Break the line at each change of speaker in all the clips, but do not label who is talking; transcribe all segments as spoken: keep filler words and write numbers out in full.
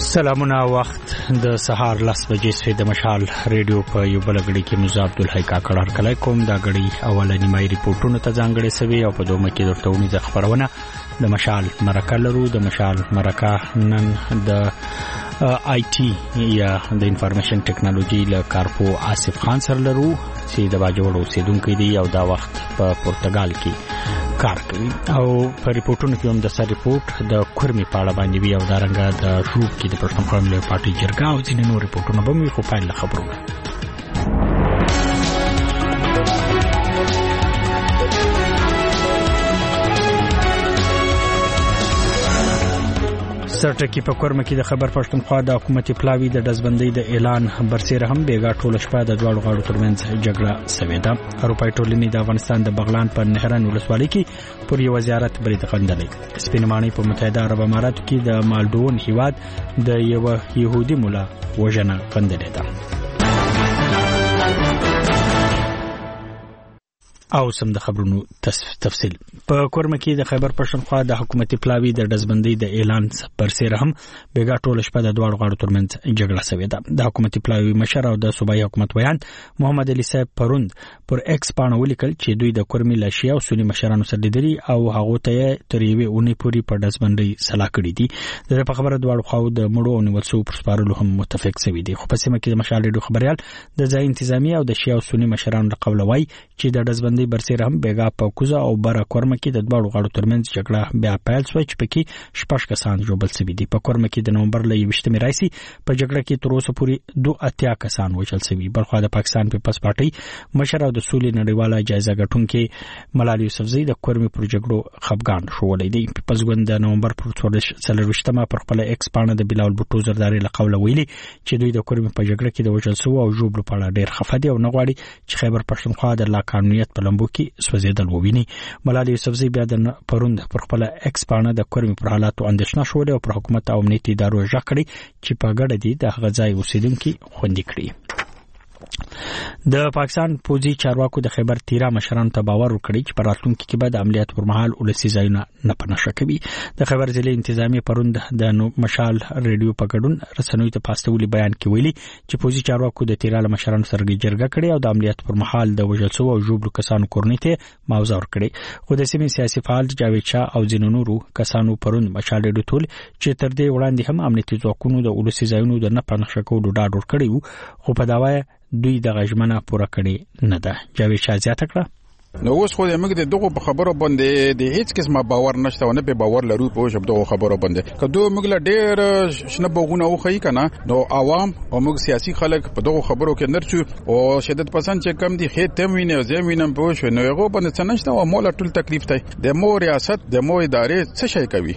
سلامونه وخت د سهار لس بجې سوی د مشال ریډیو په یو بل غړي کې مزه عبدالحی کاکړ هرکلی کوم دا غړي اولنی مای ریپورتونو ته ځانګړي سوي او په دومره کې درته ونی د خبرونه د مشال مرکه لرو د مشال مرکه نن د آی ټي یا د انفارمیشن ټیکنالوژي له کارپو آصف خان سره لرو چې د باجوړ اوسیدونکو دی او دا وخت په پرتګال کې کار کوي او په ریپورتونو کې هم د سر ریپورت د کورمي پاړه باندې وی او دا رنګه د روپ کې د پښتونخوا ملي پارټي جرګه او ځینې نور ریپورتونه به موږ په پایله خبرو سرټکی په کورمه کې د خبر پښتونخوا د حکومتي پلاوی د دزبندۍ د اعلان برسېره هم بیګا ټول شپه د دواړو غاړو ترمنځ جګړه سوې ده. اروپای ټولنې د افغانستان د بغلان په نهران ولسوالۍ کې پر یو زیارت برید غندلې. سپینمانی په متحده عرب اماراتو کې د مالډون هیواد د یو يهودي مولا وژنه غندلې ده. او سم د خبرونو تفصیل په کورمه کې د خیبر پښتونخوا د حکومتي پلاوی د دزبندۍ د اعلان برسېره هم بیګا ټول شپه د دواړو غاړو ترمنځ جګړه سوې ده. د حکومتي پلاوی مشر او د صوبایي حکومت ویان محمد علي صاحب پروند پر ایکس باندې ولیکل چې دوی د کورمي لاشي او سنی مشرانو سره لیدلي او هغه ته تر یوې اونۍ پورې په دزبندۍ صلاح کړې دي. د په خبره دواړو خواو د مړو او نیول شوو پر سپارلو هم متفق شوي دي. خو په سیمه کې د مشال ریډیو خبريال د ځای انتظامی او د شیا او سنی مشرانو له قوله وایي چې د دزبندۍ برسېره هم بیګا په کوزه او بره کورمه کې د دواړو غاړو ترمنځ جګړه بیا پیل شوه چې پکې شپږ کسان ژوبل شوي دي. په کورمه کې د نومبر له یویشتمې راځي په جګړه کې تر اوسه پورې دوه اتیا کسان وژل شوي. بلخوا د پاکستان پیپلز پارټي مشر او د سولې نړیواله جایزه ګټونکي ملالي یوسفزۍ د کورمې پر جګړو خفګان شولی دی. پیپلز ګوند د نومبر پر څلرویشتمه پر خپل ایکس باندې د بلاول بوټو زرداری له قوله ویلي چې دوی د کورمې په جګړه کې د وژل شوو او ژوبلو په اړه ډېر خفه دي او نه غواړي چې خیبر پښتونخوا د لا قانونیت په لمبو کې سوځېدل وویني. ملالي یوسفزۍ بیا د پروند پر خپل ایکس باندې د کورمي پر حالاتو اندېښنه شولې او پر حکومت او امنیتي ادارو ژغ کړي چې په ګډه دي د هغه ځای اوسیدونکو خوندي کړي. د پاکستان پوځي چارواکو د خیبر تیرا مشرانو ته باور ورکړی چې په راتلونکي کې به د عملیات پر مهال ولسي ځایونه نه پنهشه کوي. د خیبر ضلع انتظامی پروند د مشال ریډیو په ګډون رسنوي ته پاستولي بیان کې ویلي چې پوځي چارواکو د تیرا مشرانو سره جرګه کړې او د عملیات پر مهال د وژل شوو او ژوبلو کسانو کورنۍ ته معاوضه ورکړي. خو د سیمې سیاسي فعال جاوید شاه او ځینو نورو کسانو پروند مشال ریډیو ټول چې تر دې وړاندې هم امنیتي ځواکونو د ولسي ځایونو د نه پنهشه کولو ډاډ ورکړی وو خو په داوا دوی د غژمنه پوره کړي نه ده. جاوید شاه زیاته کړه
نو اوس خو موږ د دغه په خبرو باندې د هیڅ قسمه باور نشته او نه به باور لرو په شپ دغه خبرو باندې کدو موږ له ډېر شنه بوغونه وخی کنه نو عوام او موږ سیاسي خلک په دغه خبرو کې نرچو او شدت پسند چې کم دي خې تم ویني او زمینم په شو نو هغه باندې څه نشته او مولا ټول تکلیف دی د مو ریاست د مو ادارې څه شي کوي.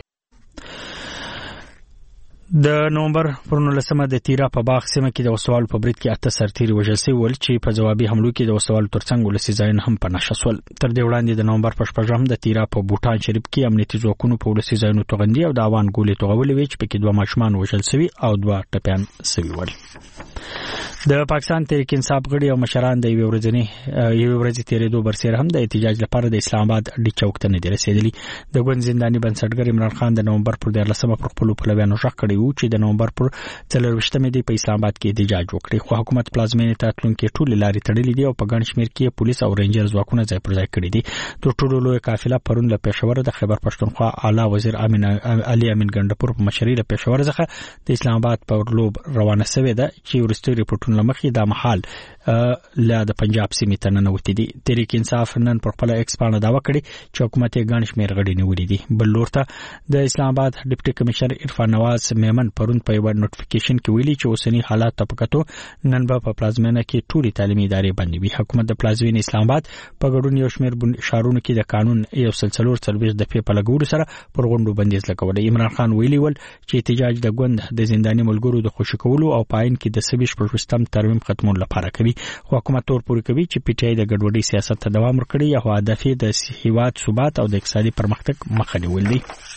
د نومبر پر نولسمه د تیرا په باغ سیمه کې د وسوال په برید کې اته سرتیري وژل شوي ول چې په جوابي حملو کې د وسوال ترڅنګ ولسي ځایونه هم پنهشه شول. تر دې وړاندې د نومبر په شپږم د تیرا په بوټان شریف کې امنیتي ځواکونو په ولسي ځایونو توغندي او د اوان ګولې توغولې وی چې پکې دوه ماشومان وژل شوي او دوه ټپيان شوي ول. د پاکستان تحریک انصاف غړي او مشران د یو ورځنی یو ورځې تیرېدو برسېره هم د احتجاج لپاره د اسلام آباد ډی چوک ته نه رسیدلی. د ګوند زنداني بنسټګر عمران خان د نومبر پر دیارلسمه پر خپل پلویانو ژغ کړی وو چې د نومبر پر څلرویشتمه دی په اسلام آباد کې احتجاج وکړي خو حکومت پلازمینې ته تلونکي ټول لارې تړلې دي او په ګڼ شمېر کې پولیس او رینجر ځواکونه ځای پر ځای کړي دي. د ټولو لوی قافله پرون له پېښور د خیبر پښتونخوا اعلی وزیر امین علي امین ګندپور په مشرۍ له پېښور څخه د اسلام آباد په لوب روانه شوې ده چې ورستي ریپورتونه لمخې د محل له د پنجاب سیمې ته ننوتې دي. تحریک انصاف نن پر خپل ایکس باندې داوا کړې چې حکومت یې ګڼ شمېر غړي نیولي دي. بل لور ته د اسلام آباد ډیپټي کمشنر عرفان نواز میمن پرون په یو نوټیفیکیشن کې ویلي چې اوسنی حالات ته پکاتو نن به په پلازمینه کې ټولي تعلیمي ادارې بندي وي. حکومت د پلازمینې اسلام آباد په ګډون یو شمېر شهرونو کې د قانون یو سلسله څلويخ د په لګولو سره پر غونډو بندیز لګولې. عمران خان ویلي ول چې احتجاج د ګوند د زنداني ملګرو د خوشی کولو او پاین کې د سبیش پر وستم ترمیم ختمون لپاره کوي. خو حکومت تور پوري کوي چې پی ټی آی د ګډوډۍ سیاست ته دوام ورکړي او هدف د هیواد ثبات او د اقتصادي پرمختګ مخه نیول دي.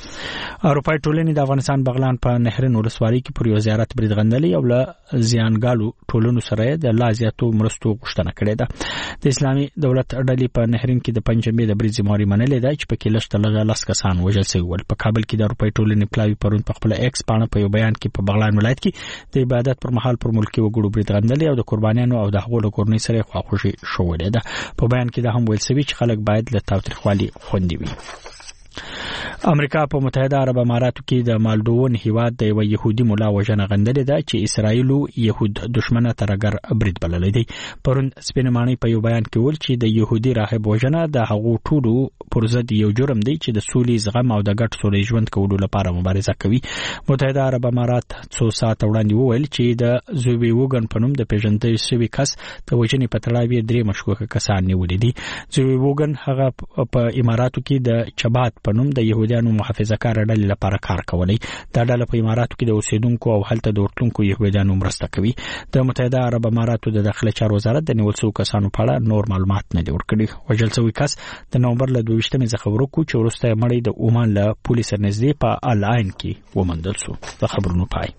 اروپای ټولنې د افغانستان بغلان په نهرین ولسوالۍ کې پر یو زیارت برید غندلې او له زیانګالو ټولنو سره د لازیاتو مرستو غوښتنه کړې ده. د اسلامي دولت ډلې په نهرین کې د پنځمې د برید ذمہواري منلې ده چې پکې لږ تر لږه لس کسان وژل شوي ول. په کابل کې د اروپای ټولنې پلاوي پرون په خپل ایکس باندې په یو بیان کې په بغلان ولایت کې د عبادت پر مهال پر ملکی وګړو برید غندلې او د قربانیانو او د هغو له کورنۍ سره خواخوږي شوې ده. په بیان کې د هم ویل شوی چې خلک باید له تاوتریخوالي خوندي وي. امریکا په متحده عرب اماراتو کې د مالډوون هیواد د یو يهودي مولا وژنه غندلې ده چې اسرایل يهود دشمنه ترګر برید بللې دی. پرون سپینمانی په یو بیان کې ویل چې د يهودي راهب وژنه د هغو ټولو پر ضد یو جرم دی چې د سولې زغم او د ګډ سولې ژوند کولو لپاره مبارزه کوي. متحده عرب امارات څو ساعت وړاندې وویل چې د زوبي وګن په نوم د پیژندل شوی کس د وژنې په تړاو درې مشکوک کسان نیولې دي. زوبي وګن هغه په اماراتو کې د چبات په نوم د يهودانو محافظه کار ډلې لپاره کار کوي. دا ډله په اماراتو کې د اوسیدونکو او هلته د ورتلونکو يهودانو مرسته کوي. د متحده عرب اماراتو د داخله چارو وزارت د نیول شوی کسانو په اړه نور معلومات نه دی ورکړي. وژل شوی کس د نومبر له دوه ویشتمې څخه ورکو چې وروسته مړی د عمان له پولیس نږدې په العین کې ومندل شو. د خبرونو پای.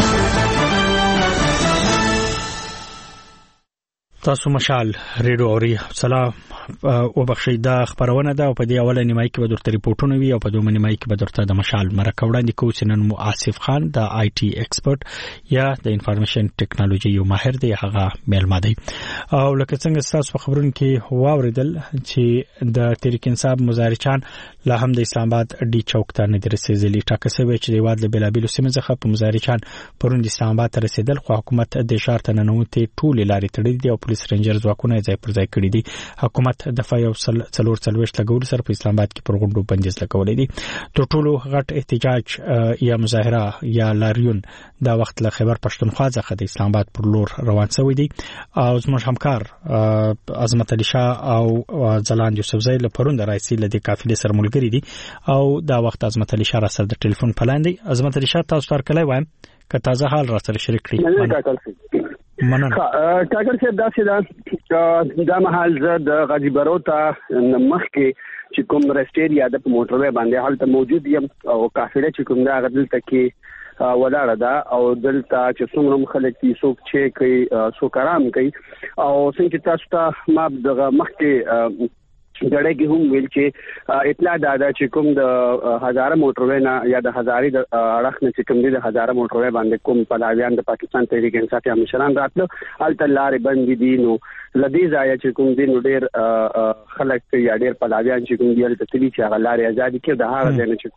تاسو مشال ریډیو اوري. سلام او بخښي دا خبرونه ده او په دې اوله نیمه کې به درته ریپورتونه وي او په دومره نیمه کې به درته د مشال مرکه وړاندې کوو چې نن مو آصف خان د آی ټي ایکسپرت یا د انفارمیشن ټیکنالوژي یو ماهر دی هغه میلمه دی. او لکه څنګه تاسو په خبرونو کې واوریدل چې د تحریک انصاف مظاهرچان لا هم د اسلام آباد ډي چوک ته نه رسیدلي. ټاکه شوی چې د واد له بلابل سیمه څخه په مظاهرچان پرون د اسلام آباد ته رسیدل خو حکومت د اشاره ته ننوتي ټول لارې تړلې دي او پولیس رنجر ځواکونه ځای پر ځای کړی دي. حکومت د فایو څلور څلويشت لګول سره په اسلام آباد کې پر غونډو بندیز لګولې دي. تر ټولو غټ احتجاج یا مظاهره یا لاریون دا وخت له خیبر پښتونخوا څخه د اسلام آباد پر لور روان شوی دی او زموږ همکار عظمت علي شاه او ځلاند یوسفزئی له پرون د رئیس له د قافلې سره ملګری دي او دا وخت عظمت علي شاه سره د ټلیفون پلاندې. عظمت علي شاه تاسو تر کله وایم که تازه حال را سره شریک کړئ. مننه.
ټاګر صاحب دا چې دا مهال زه د غازی برو ته مخ کې چې کوم رستیریا د موټروي باندې حالت موجود یم او قافله چې کوم دا غدل تکي ولاړه ده او دلته چې څومره خلک دي څوک چې کوي څوک آرام کوي او څنګه تاسو ته ما د مخ کې ډېر کې هم ویل چې اطلاع ده چې کوم د هزار موټروي نه یا د هزاري د اړخ نه چې کوم دي د هزار موټروي باندې کوم پلاویان د پاکستان تحریک انصاف یا مشران راتلو الته لارې بند دي. نو لدی ځای چې کوم دي نو ډېر خلک یا ډېر پلاویان چې کوم دي الته تلي چې هغه لارې آزاد کړي د هغه ځای نه چې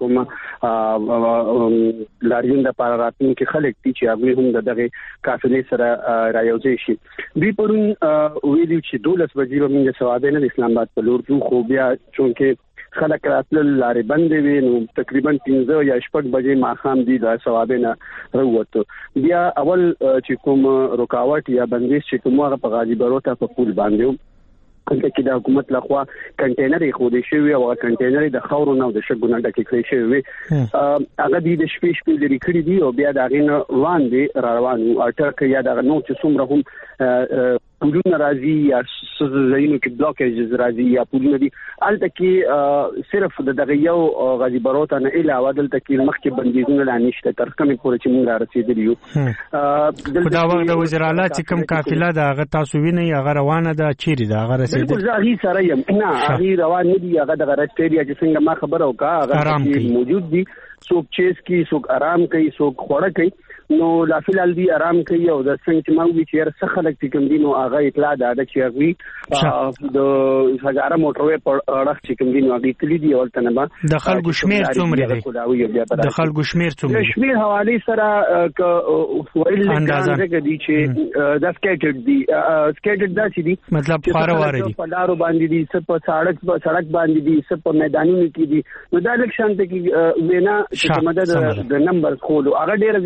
کوم لاریون د لپاره راتلونکي خلک دي چې هغه هم دغه قافلې سره رايوځي شي. دوی پرون ویلي چې دولس بجې به موږ سوادې نه اسلام آباد په لور خو بیا چونکه خلک راتل لارې بندې وي نو تقریبا پنځه یا شپږ بجې ماښام دي د سوابې نه وروته. بیا اول چې کوم رکاوټ یا بندیز چې کوم هغه په غازی برو ته په پول باندې کله چې د حکومت لخوا کنټینر خو دې شوی او کنټینر د خاورو نه د شګونه ډکې کړی شوی هغه د شپې شپې لري کړی دی او بیا دا غین روان دي روان او اټر یا دا نو چې څومره هم پولونه راځي یا زینو کې بلاکیج راځي یا پولونه دي الته کې صرف د دغه یو غازی برو ته نه علاوه دلته کې مخکې بندیزونه لا نشته تر کومه پورې چې موږ رسیدلی یو.
دا وخت د وزیر اعلی چې کوم قافله دا هغه تاسو وینئ هغه روانه ده چیرې ده هغه
بالکل ځاهي سره یم نه هغه روان نه دي هغه د رستیریا چې څنګه ما خبر او کا هغه موجود دي څوک چیز کی څوک آرام کوي څوک خوړه کوي نو لا فلال دی آرام کوي او د څنګه چې ما وی چې څه خلک چې کوم دي نو هغه اطلاع ده چې هغه د هزار موټروي په اړه چې کوم دي نو هغه تللی دی ولته نه
د خلکو شمیر څومره دی د خلکو شمیر څومره
دی شمیر حواله سره ک ویل اندازه دي چې دا سکیټډ دي سکیټډ دا چې دي
مطلب خارواره دي
په لارو باندې دي څه په سړک په سړک باندې دي څه په میدانونو کې دي نو دا الیکشن ته کې وینا چې مدد د نمبر کولو هغه ډیر زیات دغه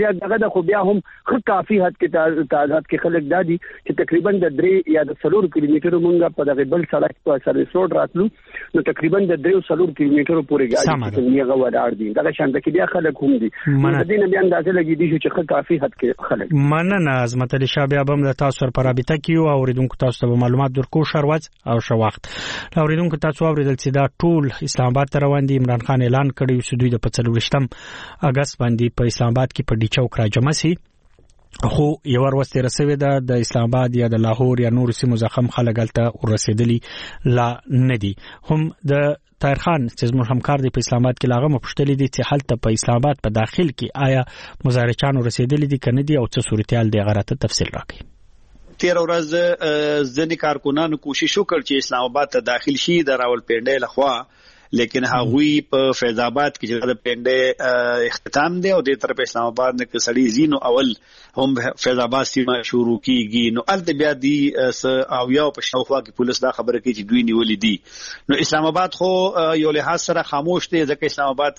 خو بیا هم خو کافي حد کې تعداد کې خلک دادي چې تقریبا د درې یا د څلور کیلومترو مونږه په دغه بل سړک په سرویس روډ راتلو نو تقریبا د درې څلور کیلومترو پورې ګاډي څنګه غوډار دي دا شان د کې بیا خلک هم دي د دې نه بیا اندازه لګي دي چې خو کافي حد کې خلک
مننه عظمت علي شاه بیا هم د تاسو پر رابطه کیو او اوریدونکو تاسو ته معلومات درکو شروات او شو وخت اوریدونکو تاسو اوریدل چې دا ټول اسلام آباد ته روان دي عمران خان اعلان کړی چې دوی د پڅلوشتم اگست باندې په اسلام آباد کې په ډی چوک راجمع سي خو یو ورسته رسوي ده د اسلام آباد یا د لاهور یا نور سیمو زخم خلګلته ورسېدلی لا ندي هم د طاهر خان چې زموږ همکار دی په اسلام آباد کې لاغه مپښتلې دي چې حالت په اسلام آباد په داخل کې آیا مزارچان ورسېدلی دي کنه دي او څه صورتحال دی غراته تفصیل راکړي
تیر ورځ ځنې کارکونانو کوشش وکړ چې اسلام آباد ته داخل شي د راولپنډۍ لخوا لیکن هغوی په فیض آباد کې چې د پنده اختتام دی او د طرف اسلام آباد نه کسړي زینو اول هم فیض آباد سیمه شروع کیږي نو ال بیا دی او یو په شاوخوا کې پولیس دا خبره کوي چې دوی نیولې دي نو اسلام آباد خو یو له سره خاموش دی ځکه اسلام آباد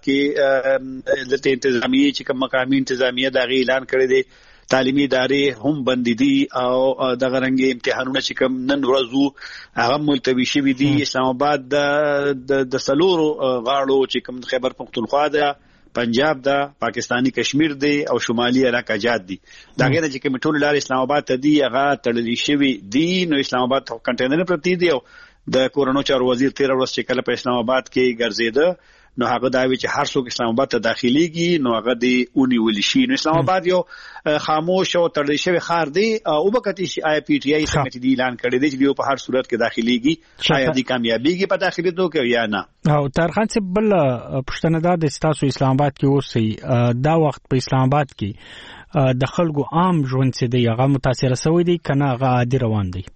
کې د انتظامیه چې کوم مقامي انتظامیه دا غی اعلان کړی دی تعلیمي ادارې هم بند دي او د غرنګي امتحانونه چې کوم نن ورځو هغه ملتوي شوي دي اسلام آباد د د سلورو غاړو چې کوم خیبر پختونخوا ده پنجاب ده پاکستانی کشمیر دی او شمالي علاقه جات دي دا غیر چې کوم ټول لار اسلام آباد ته دی هغه تړلې شوی دي نو اسلام آباد کنټینر پرتی دی او د کورونو چارو وزیر تیر ورځ چې کله په اسلام آباد کې ګرځیده نو هغه دا وی چې هر څوک اسلام آباد ته داخليږي نو هغه دی اونې ولې شي نو اسلام آباد یو خاموش او تړل شوی خار دی او وبکتی شي آی پی ټی آی څنګه چې اعلان کړی دی چې په هر صورت کې داخليږي شاید دی کامیابیږي په داخليدو کې یا نه
او طارخان څه بل پښتنه دا د تاسو اسلام آباد کې اوسئ دا وخت په اسلام آباد کې د خلکو عام ژوند څه دی هغه متاثر شوی دی کنه هغه عادي روان دی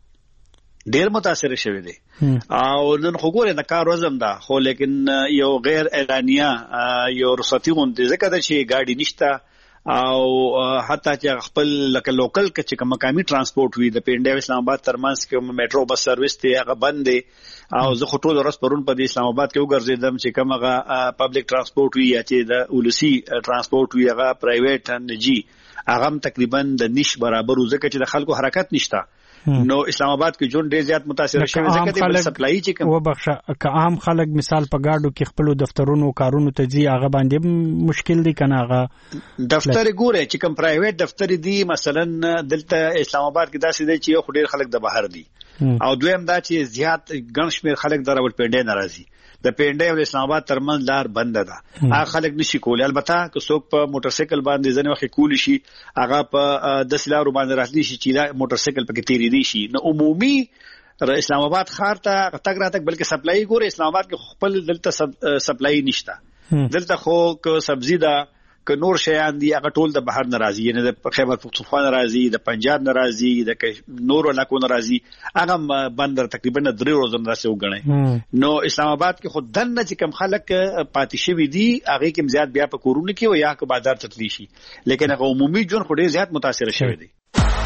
ډیر متاثر شوی دی او نن خو ګوره د کار وزم ده خو لیکن یو غیر اعلانیه یو رخصتي غونډه ځکه چې گاډي نشته او حتی چې خپل لکه لوکل کې چې کوم مقامي ترانسپورت وي د پنده اسلام آباد ترمنځ کې میټرو بس سرویس ته هغه بند دي او زه خو ټول ورځ پرون په اسلام آباد کې وګرځیدم چې کوم هغه پبلک ترانسپورت وي یا چې د ولسی ترانسپورت وي هغه پرایویټ نجی هغه تقریبا د نش برابر ځکه چې د خلکو حرکت نشته نو اسلام آباد کې جون ډیر زیات متاثر شوی ځکه د بل سپلای چې کوم
وبخښه که عام خلک مثال په گاډو کې خپل دفترونو کارونو ته ځي هغه باندې مشکل دي کنه هغه
دفتر ګوره چې کوم پرایویټ دفتر دي مثلا دلته اسلام آباد کې داسې دي چې یو ډیر خلک د بهر دي او دویم دا چې زیات ګڼ شمېر خلک د راولپنډۍ ناراضي د پنده او اسلام آباد ترمنځ لار بند ده هغه خلک نشي کولای البته که څوک په موټر سایکل باندې ځنه وخت کول شي هغه په د سلارو باندې راتلی شي چې موټر سایکل پکې تیری دي شي نو عمومي اسلام آباد ښار ته تک راتک بلکې سپلای ګوره اسلام آباد کې خپل دلته سپلای نشته دلته خو که سبزی ده که نور شیان دي هغه ټول د بهر ناراضي یعنی د خیبر پختونخوا ناراضي د پنجاب ناراضي د نور علاقو ناراضي هغه بندر تقریبا درې ورځې ناراضي وګڼي نو اسلام آباد کې خود دنه چې کم خلک پاتې شوی دي هغه کې زیات بیا په کورونه کې او یا که بازار تتلی شي لیکن هغه عمومي جون خو ډیر زیات متاثر شوی دي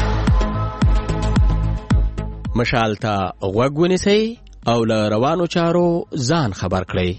مشالتا غوګونی سي او ل روانو چارو ځان خبر کړئ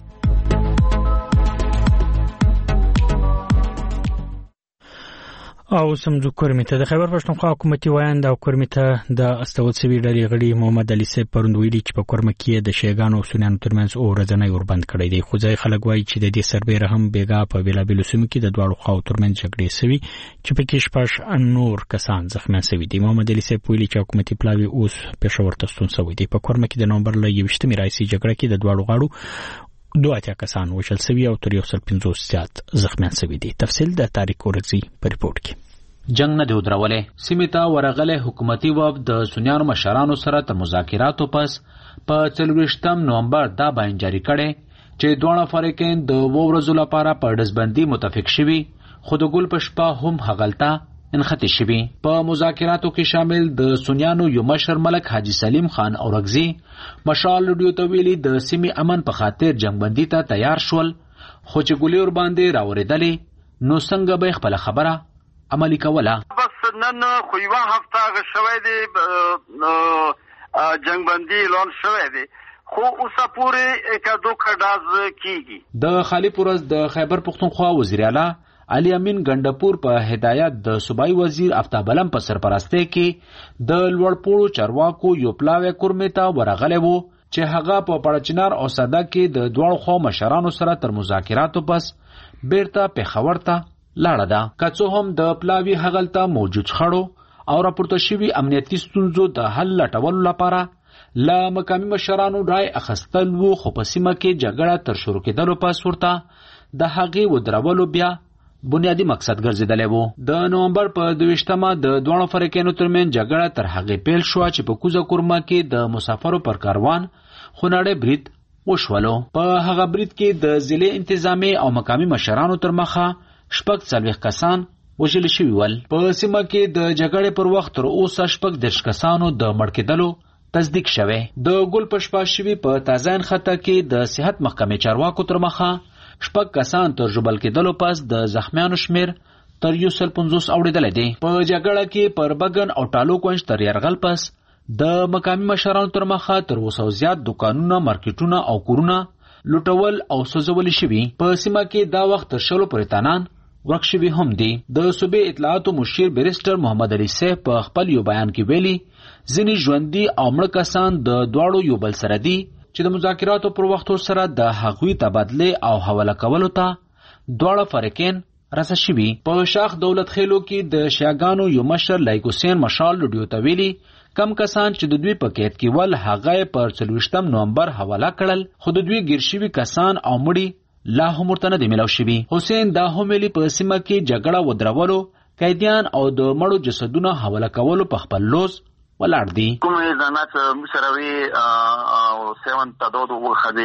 او سمجو کورمیته د خیبر پښتونخوا حکومتي وایند او کورمیته د استول سوي ډلې غړي محمد علي سي پروندویلی چې په کورمه کې د شیګانو او سنیانو ترمنځ او ورځنی اوربند کړی دی خو ځای خلک وایي چې د دې سربېره هم بیګا په ویلابیلو سیمو کې د دواړو خواو ترمنځ جګړې سوي چې په کې شپږ نور کسان زخمیان سوي دي محمد علي سي ویلي چې حکومتي پلاوی اوس پېښور ته ستون سوي دي په کورمه کې د نومبر ل یوشتمې راځي جګړه کې د دواړو غاړو دوه اتیا کسان وشل سوي او تر یو سل پنځوس زیات زخمیان سوي دي تفصیل د تاریخ ورځي په ریپورت کې
جنگ نه دی ودرولې سیمه ته ورغله حکومتي وب د سنیانو مشرانو سره تر مذاکراتو پس په څلوېښتم نومبر دا بیان جاری کړي چې دوه فریقین د ورځو لپاره په دزبندي متفق شوي خو د ګل پشپا هم هغلتا انختی شوي په مذاکراتو کې شامل د سنیانو یو مشر ملک حاجی سلیم خان اورغزی مشال لډیو ته ویلي د سیمې امن په خاطر جنگبندي ته تیار شول خو چې ګولې ور باندې راوړېدلې نو څنګه به خپل خبره عملی کوله
بس نن خو یو هفته غشوي دي جنگ بندي اعلان شوی دی خو اوسه پورې کډو کډاز کیږي
د خالی پورز د خیبر پختونخوا وزیر اعلی علي امین ګندپور په هدایت د صوبایي وزیر افتاب علم په سرپرستی کې د لوړپوړو چارواکو یو پلاوی کورمې ته ورغلی و چې هغه په پړچنار او ساده کې د دواړو خوا مشرانو سره تر مذاکراتو پس بیرته پېښور ته لاړه ده. که څه هم د پلاوي هغلته موجود شخړو او راپورته شوي امنیتي ستونزو د حل لټولو لپاره له مقامي مشرانو رای اخیستل وو، خو په سیمه کې جګړه تر شروع کېدلو پس ورته د هغې ودرولو بیا بنیادي مقصد ګرځېدلی و. د نومبر په دویشتمه د دواړو فریقینو ترمنځ جګړه تر هغې پیل شوه چې په کوزه کورمه کې د مسافرو پر کاروان خونړی برید وشولو. په هغه برید کې د ضلع انتظامي او مقامي مشرانو تر مخه شپږ څلوېښت کسان وژل شوي ول. په سیمه کې د جګړې پر وخت تر اوسه شپږ دېرش کسانو د مړ کېدلو تصدیق شوی. د ګل په شپه شوي په تازه خطه کې د صحت محکمې چارواکو تر مخه شپږ کسان تر ژوبل کېدلو پس د زخمیانو شمیر تر یو سل پنځوس اوړېدلی دی. په جګړه کې پر بګن او ټالو کونج تر یرغل پس د مقامي مشرانو تر مخه تر اوسه زیات دکانونه، مارکیټونه او کورونه لوټول او سوځول شوي. په سیمه کې دا وخت تر شلو پورې تنان ورک شوي هم دي. د صوبې اطلاعاتو مشیر بیرسټر محمد علي صاحب په خپل یو بیان کې ویلي ځینې ژوندي او مړه کسان د دواړو یو بل سره دي چې د مذاکراتو پر وخت سره د هغوی تبادلې او حواله کولو ته دواړه فریقین رسه شوي. په شاخ دولت خیلو کې د شیعاګانو یو مشر لایق حسین مشال لوډیو ته ویلي کم کسان چې د دوی په قید کې ول هغه پر څلوېښتم نومبر حواله کړل، خو د دوی ګیر شوي کسان او مړي لا هم ورته نه دي میلاو شوي. حسین دا هم ویلي په سیمه کې جګړه ودرولو، قیدیان او د مړو جسدونه حواله کولو په خپل لوز ولاړ دي.
کومې زنات مسروي او سیون تعداد وخدي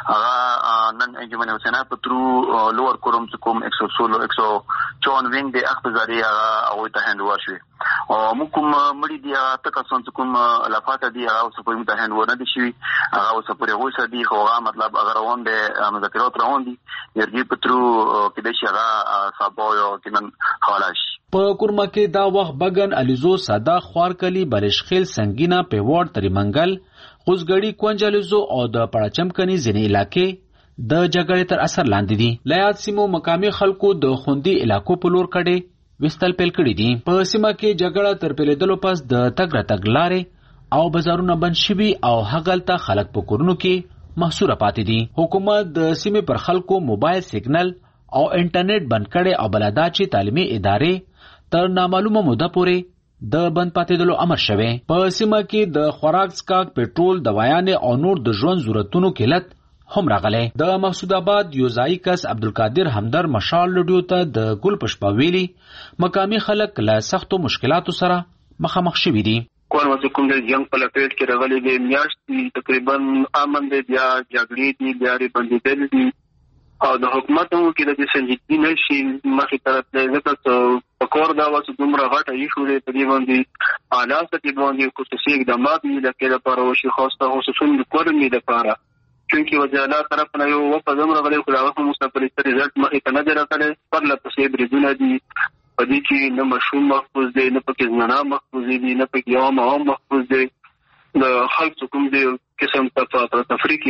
هغه نن انجمن حسینا پترو لوور کوروم کوم ایک سو سولو ایک سو چون وینګ د اخباري هغه او ته هند ورشي او موږ مړي دی تک څون کوم لفاته دی او سپوږم ته هند ورنه دي شي هغه سپوري وسه دی خو مطلب اگر روان دي مذاکرات روان دي یرګي پترو کې د شغا صابویو کینن خلاص.
په کورمه کې دا وخت بګن الیزو ساده خوارکلی بلشخیل سنگینا پیوړ تریمنګل خوځګړی کونجلیزو او د پړچمکني ځینې علاقې د جګړې تر اثر لاندې دي. لایات سیمو مقامي خلکو د خوندي علاقو په لور کډې وستل پیل کړي دي. په سیمه کې جګړه تر پیلېدلو پس د تګ راتګ لارې او بازارونه بند شوي او هغلته خلک په کورونو کې محصوره پاتې دي. حکومت د سیمې پر خلکو موبایل سیګنل او انټرنیټ بند کړي او بلدا چې تعلیمي ادارې تر نامعلومه موده پورې د بند پاتېدلو امر شوی. په سیمه کې د خوراک څښاک، پېټرول، دوايانې او نور د ژوند ضرورتونو قلت هم راغلی. د محسود آباد یو ځایي کس عبدالقادر همدر مشال لوډیو ته د ګل په شپه ویلي مقامي خلک له سختو مشکلاتو سره مخامخ شوي دي.
کور وځ کوم د جنگ په لپیټ کې راغلي دي، میاشتې تقریبا امن دي، بیا جګړې دي، بیا ری بندیدل دي او د حکومت هم کې د سنجیدګي نشي مخې طرف ته ځکه په کور دا واسه دومره غټه ایشو دی په دې باندې حالات کې باندې خصوصي اقدامات نه لکه لپاره او شي خاصه خصوصا د کورنۍ لپاره چونکی وزارت طرف نه یو په زمره غلي خلاصو مستقبل ستر رزلټ مخې ته نه درکړي پر لپاره بریدونه دي په دې کې نه مشوم محفوظ دي، نه پکې زنانه محفوظ دي، نه پکې یو مهم محفوظ دي. د خلکو کوم دی قسم ته تفریقي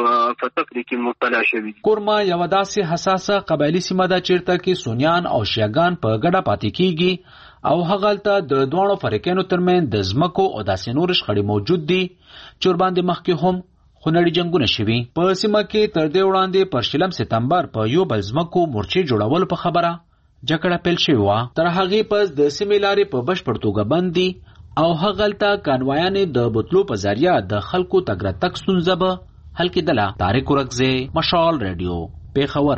فتفریقي مطالعه شوی.
کورما یو داسې حساسه قبایلی سیمه ده چیرته کې سونیان او شیعاګان په ګډه پاتې کیږي او هغلته د دوه فریقینو ترمن د زمکو او داسې نور شخړې موجود دي چې باندې مخکې هم خونړي جنگونه شوي. په سیمه کې تر دې وړاندې پر شلم سپتمبر په یو بل زمکو مورچې جوړول په خبره جګړه پیل شوې وه. تر هغې پس د سیمې لارې په بشپړ توګه بند دي او هغلته کانوایانې د بوتلو په ذریعه د خلکو تګ راتګ ستونزه به حل کېدله. طارق ورکزی، مشال ریډیو، پیښور.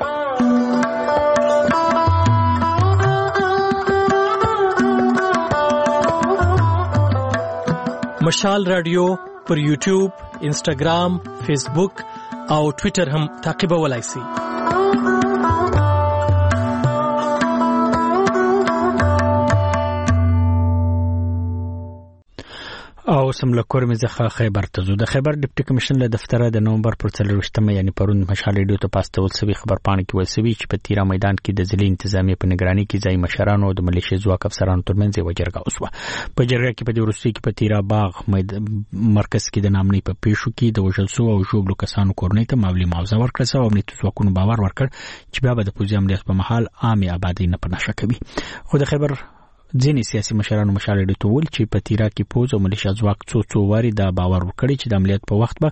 مشال رادیو پر یوټیوب، انسټاګرام، فیسبوک او ټویټر هم تعقیبولای شئ.
او سم لکور مزخه خیبر ته زو د خیبر ډیپټي کمیشن له دفتر د نومبر پر څلروشتمه یعنی پرون مشال ریډیو ته پاستول سوي خبر پاڼه کې وسوي چې په تیرا میدان کې د ځلې انتظامی په نگرانی کې ځای مشرانو د ملیشي ځواک افسرانو ترمنځ یو جرګه وسوه. په جرګه کې په دروستي کې په تیرا باغ مرکز کې د نامنۍ په پیښو کې د وژل شو او ژوبلو کسانو کورنۍ ته مالی معاوضه ورکړه او امنیتي ځواکونو باور ورکړ چې بیا به د پوځي عملیات په محل عامه آبادی نه پنهشه کوي. خو د خیبر ځینې سیاسي مشرانو مشال ډیټ ول چې په تیرا کې پوز او ملیشیا ځواک څو څو واري د باور ورکړي چې د عملیات په وخت به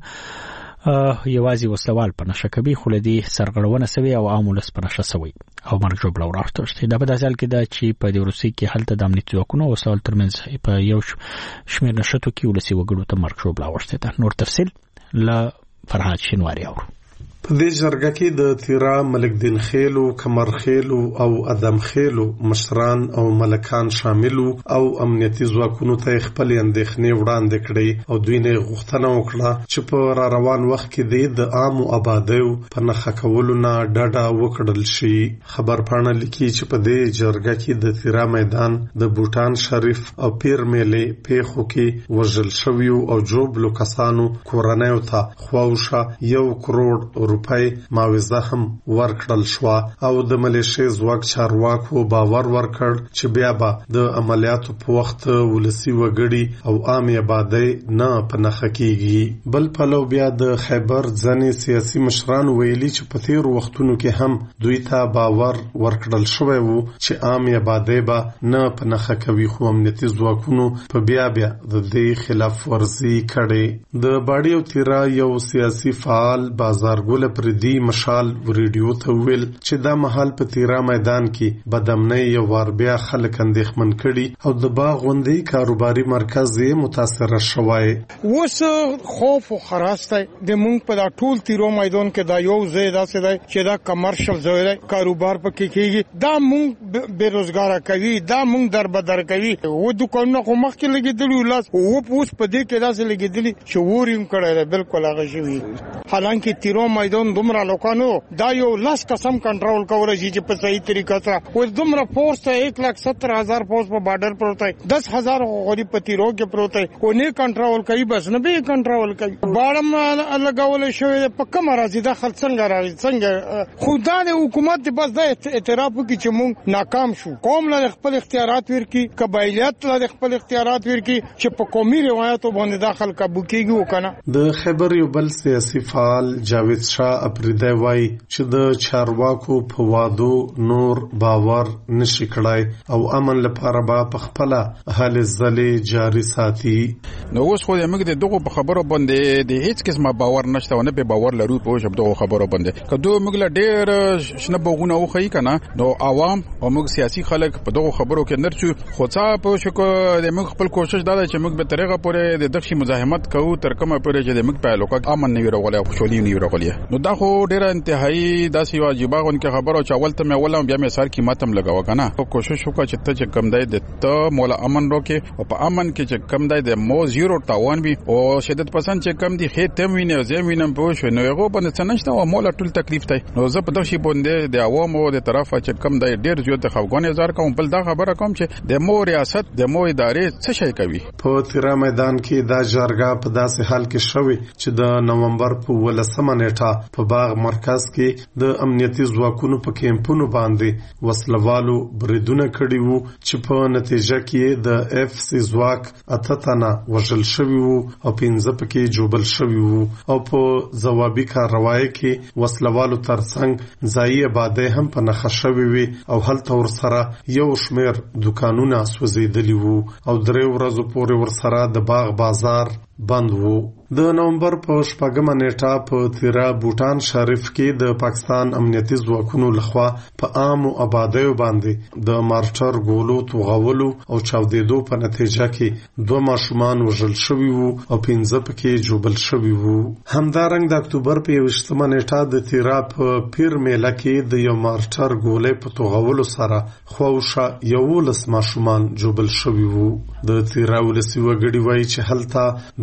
یوازې وسلوال په نشه کوي خو لدی سرغړونه سوي او عامولس په نشه سوي او مرګ جوړ ورته شته. دا په داسې کې دا چې په دیورسي کې حالت د امنیتي ځواکونو او وسلوال ترمنځ په یو شمېر نشټو کې ولسی وګړو ته مرګ جوړ ورته. نور تفصيل ل فرهاد شینواری اورو.
په دې جرګه کې د تیرا ملک دین خیلو، کمر خیلو او ادم خیلو مشران او ملکان شاملو او امنیتي ځواکونو ته خپل اندېښنې وړاندې کړې او دوی نه غوښتنه وکړه چې په را روان وخت کې د عام آبادیو په نښه کولو نه ډډه وکړل شي. خبر پاڼه لیکي چې په دې جرګه کې د تیرا میدان د بوټان شریف او پیر میلې پیښو کې وژل شویو او جوبلو کسانو کورنیو ته خواوشه یو کروڑ روپۍ معاوضه هم ورکړل شو او د ملیشي ځواک چارواکو باور ورکړ چې بیا به د عملیاتو په وخت ولسی وګړي او عامه آبادی نه پنهخه کیږي. بل پلو بیا د خیبر ځنې سیاسي مشران ویلي چې په تیر وختونو کې هم دوی ته باور ورکړل شوی وو چې عامه آبادی به نه پنهخه کوي خو امنیتي ځواکونو په بیا بیا د دې خلاف ورزي کړي. د باډي او تیرا یو سیاسي فعال بازارګل پردي مشال ریډیو ته ویل چې دا محل په تیرا میدان کې بدامنۍ یو وار بیا خلک اندېښمن کړي او د باغ غوندي کاروباري مرکز یې متاثر شوی.
اوس خوف او خراسته د مونږ په دا ټول تیرو میدان کې دا یو ځای داسې دی چې دا کمرشل ځای دی، کاروبار پکې کېږي، دا مونږ بیروزګار کوي، دا مونږ دربدر کوي. و دکانونه خو مخکې لګېدلي لاس و اوس په دې کې داسې لګېدلي چې ور یې کړی دی بالکل هغه شوي. حالانکه تیرو میدان دومره لوکانو دا یو لاس قسم کنټرول کولای شي چې په صحیح طریقه سره و دومره فورس ته ایک لاکھ ستر هزار فورس په بارډر پروت دی، دس هزار غریب په تیرو کې پروت دی او نه کنټرول کوي، بس نه به کنټرول کوي. باړم لګول شوی په کوم راځي دا خلک څنګه راځي څنګه خدا د حکومت بس دا اعتراف وکړي چې موږ ناکام شو. قوم له خپل اختیارات ورکړي، قبایلیت له خپل اختیارات ورکړي چې په قومي روایتو باندې داخل کابو کېږي وکنه.
د خیبر یو بل سیاسي فعال جاوید شاه اپریدی وای چې د چارواکو په وادو نور باور نشي کړای او امن لپاره به په خپل حل ځلې جاري ساتي.
نو اوس خو موږ د دغه په خبرو باندې د هیڅ قسمه باور نشته او نه به باور لرو په شپږ خبرو باندې. کله موږ له ډېر شنه بوغونه وخی کنه نو عوام او موږ سیاسي خلک په دغه خبرو کې نرچو خو څا په شکو د موږ خپل کوشش دا چې موږ به طریقه پورې د دغشي مزاحمت کوو تر کومه پورې چې د موږ په لوکا امن نه ویرغلی او خوشالي نه ویرغلی. نو دا خو ډېر انتهایی داسې واجبه غون کې خبرو چې اول ته مې ولم بیا مې سر کې ماتم لگاو کنه. کوشش وکړه چې ته چې کم دی د ته مولا امن روکه او په امن کې چې کم دی د مو زیرو تاوان بي او شدت پسند چې کم دی خې تم ویني او زم وینم په شو نو هغه باندې څنګه او مولا ټول تکلیف دی. نو زه په دغه شی باندې د عوامو د طرفه چې کم دی ډېر زیات خفګان هزار کوم بل دا خبره کوم چې د مو ریاست د مو ادارې څه شي کوي.
په تیرا میدان کې دا جرګه په داسې حال کې شوی چې د نومبر په ولسمه نیټه په باغ مرکز کې د امنیتي ځواکونو په کیمپونو باندې وسلوالو بریدونه کړي وو چې په نتیجه کې د اف سی ځواک اته تنه وژل شوي وو او پنځه پکې جوبل شوي وو او په ځوابي کاروایی کې وسلوالو ترڅنګ ځایي آبادی هم په نښه شوي وي او هلته ورسره یو شمېر دوکانونه سوځېدلي وو او درې ورځو پورې ورسره د باغ بازار بند وو. د نومبر په شپږمه نیټه په تیرا بوټان شریف کې د پاکستان امنیتي ځواکونو لخوا په عامو آبادیو باندې د مارټر ګولو توغولو او چاودېدو په نتیجه کې دوه ماشومان وژل شوي وو او پنځه پکې جوبل شوي وو. همدارنګ د اکتوبر په یوویشتمه نیټه د تیرا په پیر میله کې د یو مارټر ګولې په توغولو سره خواوشه یولس ماشومان جوبل شوي وو. د تیرا ولسي وګړي وایي چې هلته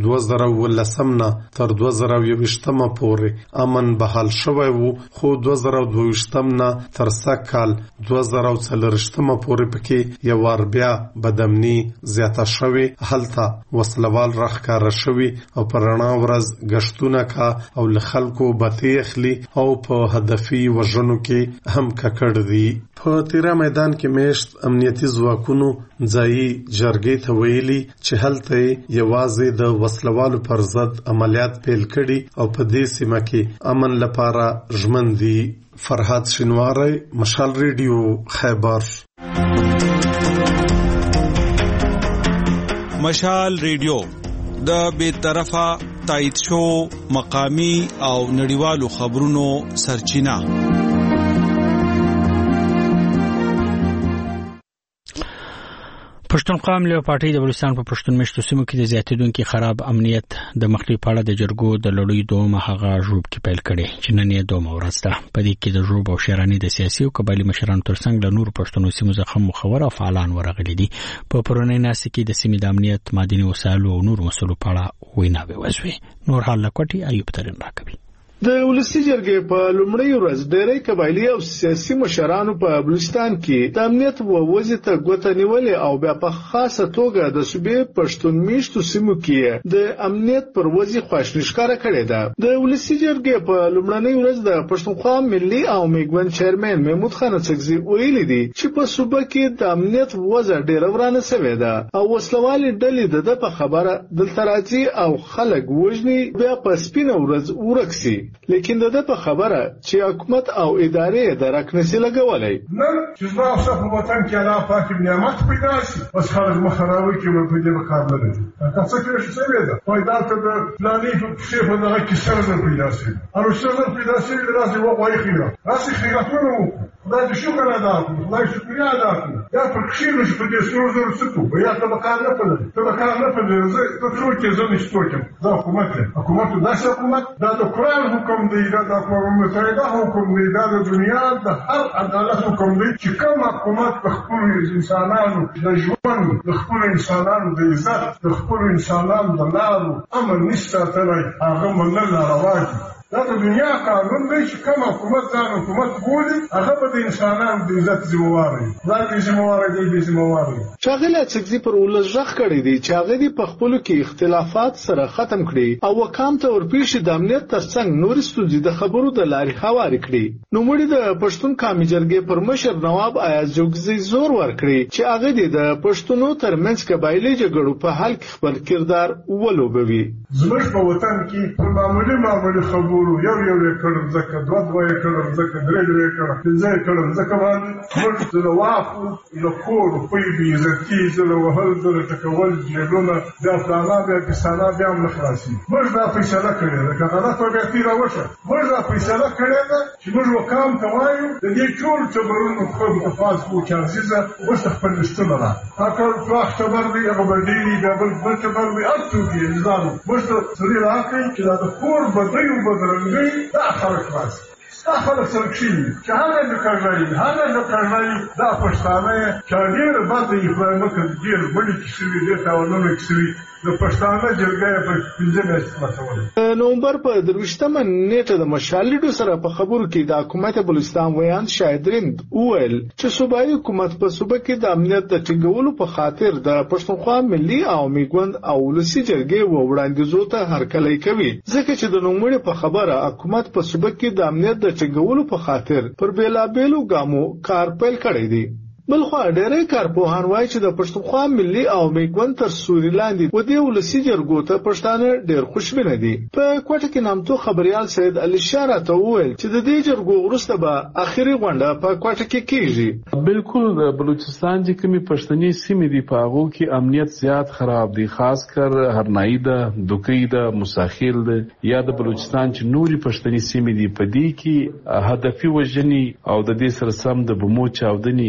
دوه زره ولسم نه تر دوه زره یوویشتمه پورې امن بحال شوی وو، خو دوه زره دوهویشتم نه تر سږ کال دوه زره څلوېښتمه پورې پکې یو وار بیا بدامني زیاته شوې. هلته وسلوال راښکاره شوي او په رڼا ورځ ګشتونه کا او له خلکو بتې اخلي او په هدفي وژنو کې هم ککړ دي. په تیرا میدان کې میشت امنیتي ځواکونو ځایي جرګې ته ویلي چې هلته یوازې د وسلوالو پر ضد عملیات پیل کړي او په دې سیمه کې امن لپاره ژمن دي. فرهاد شینواری، مشال ریډیو، خیبر.
مشال ریډیو د بیطرفه تایید شو مقامی او نړیوالو خبرونو سرچینه.
پښتونخوا ملي پارټي د بلوچستان په پښتون مشتو سیمو کې د زیاتېدونکو خراب امنیت د مخنیوي په اړه د جرګو د لړۍ دومره هغه ژوب کې پیل کړي چې نن یې دومره ورځ ده. په دې کې د ژوب او شیرانی د سیاسي او قبایلي مشرانو ترڅنګ له نورو پښتنو سیمو څخه مخور او فعالان ورغلي دي. په پرونی ناست کې د سیمې د امنیت، معدني وسایلو او نور مسلو په اړه ویناوې وشوې. نور حال لکوټي ایوب ترين راکوي.
د ولسی جرګې په لومړۍ ورځ ډېری قبایلي او سیاسي مشرانو په بلوچستان کې د امنیت و وضعیت غوته نیولې او بیا په خاصه توګه د صوبې پښتون میشتو سیمو کې د امنیت پر وضعیت خوښنی ښکاره کړې ده. د ولسی جرګې په لومړنۍ ورځ د پښتونخوا ملي او میګون چیرمن محمود خان څګزي ویلي دي چې په صوبه کې د امنیت وضع ډېره ورانه شوې ده او وسلوالې ډلې د په خبره دلته راځي او خلک وژني بیا په سپینه ورځ ورکسي. لیکن د په خبره چې حکومت او ادارې د راکنسي لګولای
نن چې زما اوسه په وطن کې الله پاک نعمت پیدا شي بس خلک مخراوي کې په دې مقام نه دي. تاسو کې څه څه ده پیدا ته د پلانې په شی په دغه کې سره پیدا شي او سره پیدا شي راځي وایي خیره راځي خیراتونه خدای دې شکر ادا کړو، خدای شکریا ادا کړو. یا پر کښینو چې په دې سرو زرو څه کوو یا ته به کار نه پدې ته به کار نه پدې زه ته څو کې زه نشته کوم دا حکومت دی. حکومت داسې حکومت دا د قرآن حکم دی، دا د اقوام متحده حکم دی، دا د دنیا د هر عدالت حکم دی چې کوم حکومت د خپلو انسانانو د ژوند د خپلو انسانانو د عزت د خپلو انسانانو د لارو امن نه ساتلی هغه منل ناروا دي. دا د دنیا قانون دی چې کوم حکومت ځان حکومت بولي هغه به د انسانانو د عزت ذمہوار وي. دا بې ذمہواره دی، بې ذمہوار وي.
ښاغلي څګزي پر ولس غږ کړی دی چې هغه دې په خپلو کې اختلافات سره ختم کړي او وکام ته ورپېښې د امنیت ترڅنګ نورې ستونزې د خبرو د لارې هوارې کړي. نوموړي د پښتون قومي جرګې پر مشر نواب ایاز جوګزي زور ورکړي چې هغه دې د پښتنو ترمنځ قبایلي جګړو په حل کې خپل کردار ولوبوي.
زموږ په وطن کې په معمولي معمولي خبرو یو یو یې کړم ځکه دوه دوه یې کړم ځکه درې درې یې کړم پنځه یې کړم ځکه باندې موږ زه له واکو له کور روپۍ بې عزتي زه له وهل زه له ټکول جیبونه بیا فلانا بیا کسانا بیا هم نه خلاصي. موږ دا فیصله کړې ده که غلطه بیا تېره وشه موږ دا فیصله کړې ده چې موږ وکام ته وایو د دې ټول ټبرونو خلکو ته پاس کړو چې عزیزه اوس ته خپل لستونه را هغه پراخ ټبر دی هغه به ډېر وي بیا بل بل ټبر وي هر څوک یې عزیزانو موږ ته سړي راکړئ چې دا د کور بدیو بدرنګ دا خلق راځي دا خلق سره کښېني چې هغه نوکرنایي هغه نوکرنایي دا پښتانه چې ډېر بد دی خدای مکړه ډېر بډې کیسې وي ډېر تاوانونه کیسې وي د پښتانه جرګه په پنځه میاشتې خلاصوله.
د نومبر په درویشتمه نیټه د مشال لیډو سره په خبرو کې د حکومت بلوچستان ویاند شاهدریند وویل چې صوبایي حکومت په صوبه کې د امنیت د ټینګولو په خاطر د پښتونخوا ملي او میګوند او ولسي جرګې و وړاندیزو ته هرکلی کوي ځکه چې د نوموړي په خبره حکومت په صوبه کې د امنیت د ټینګولو په خاطر پر بیلابیلو ګامو کار پیل کړی دی. بلخوا ډېری کارپوهان وایي چې د پښتونخوا ملي او میګوند تر سوري لاندې و دې ولسي جرګو ته پښتانه ډېر خوشبینه دي. په کوټه کې نامتو خبريال سید علي شاه راته وویل چې د دې جرګو وروسته به اخري غونډه په کوټه کې کیږي.
بالکل د بلوچستان چې کومې پښتني سیمې دي په هغو کې امنیت زیات خراب دی، خاص کر هرنایي ده، دوکۍ ده، مساخیل ده یا د بلوچستان چې نوري پښتني سیمې دي په دې کې هدفي وژنې او د دې سره سم د بمو چاودنې دا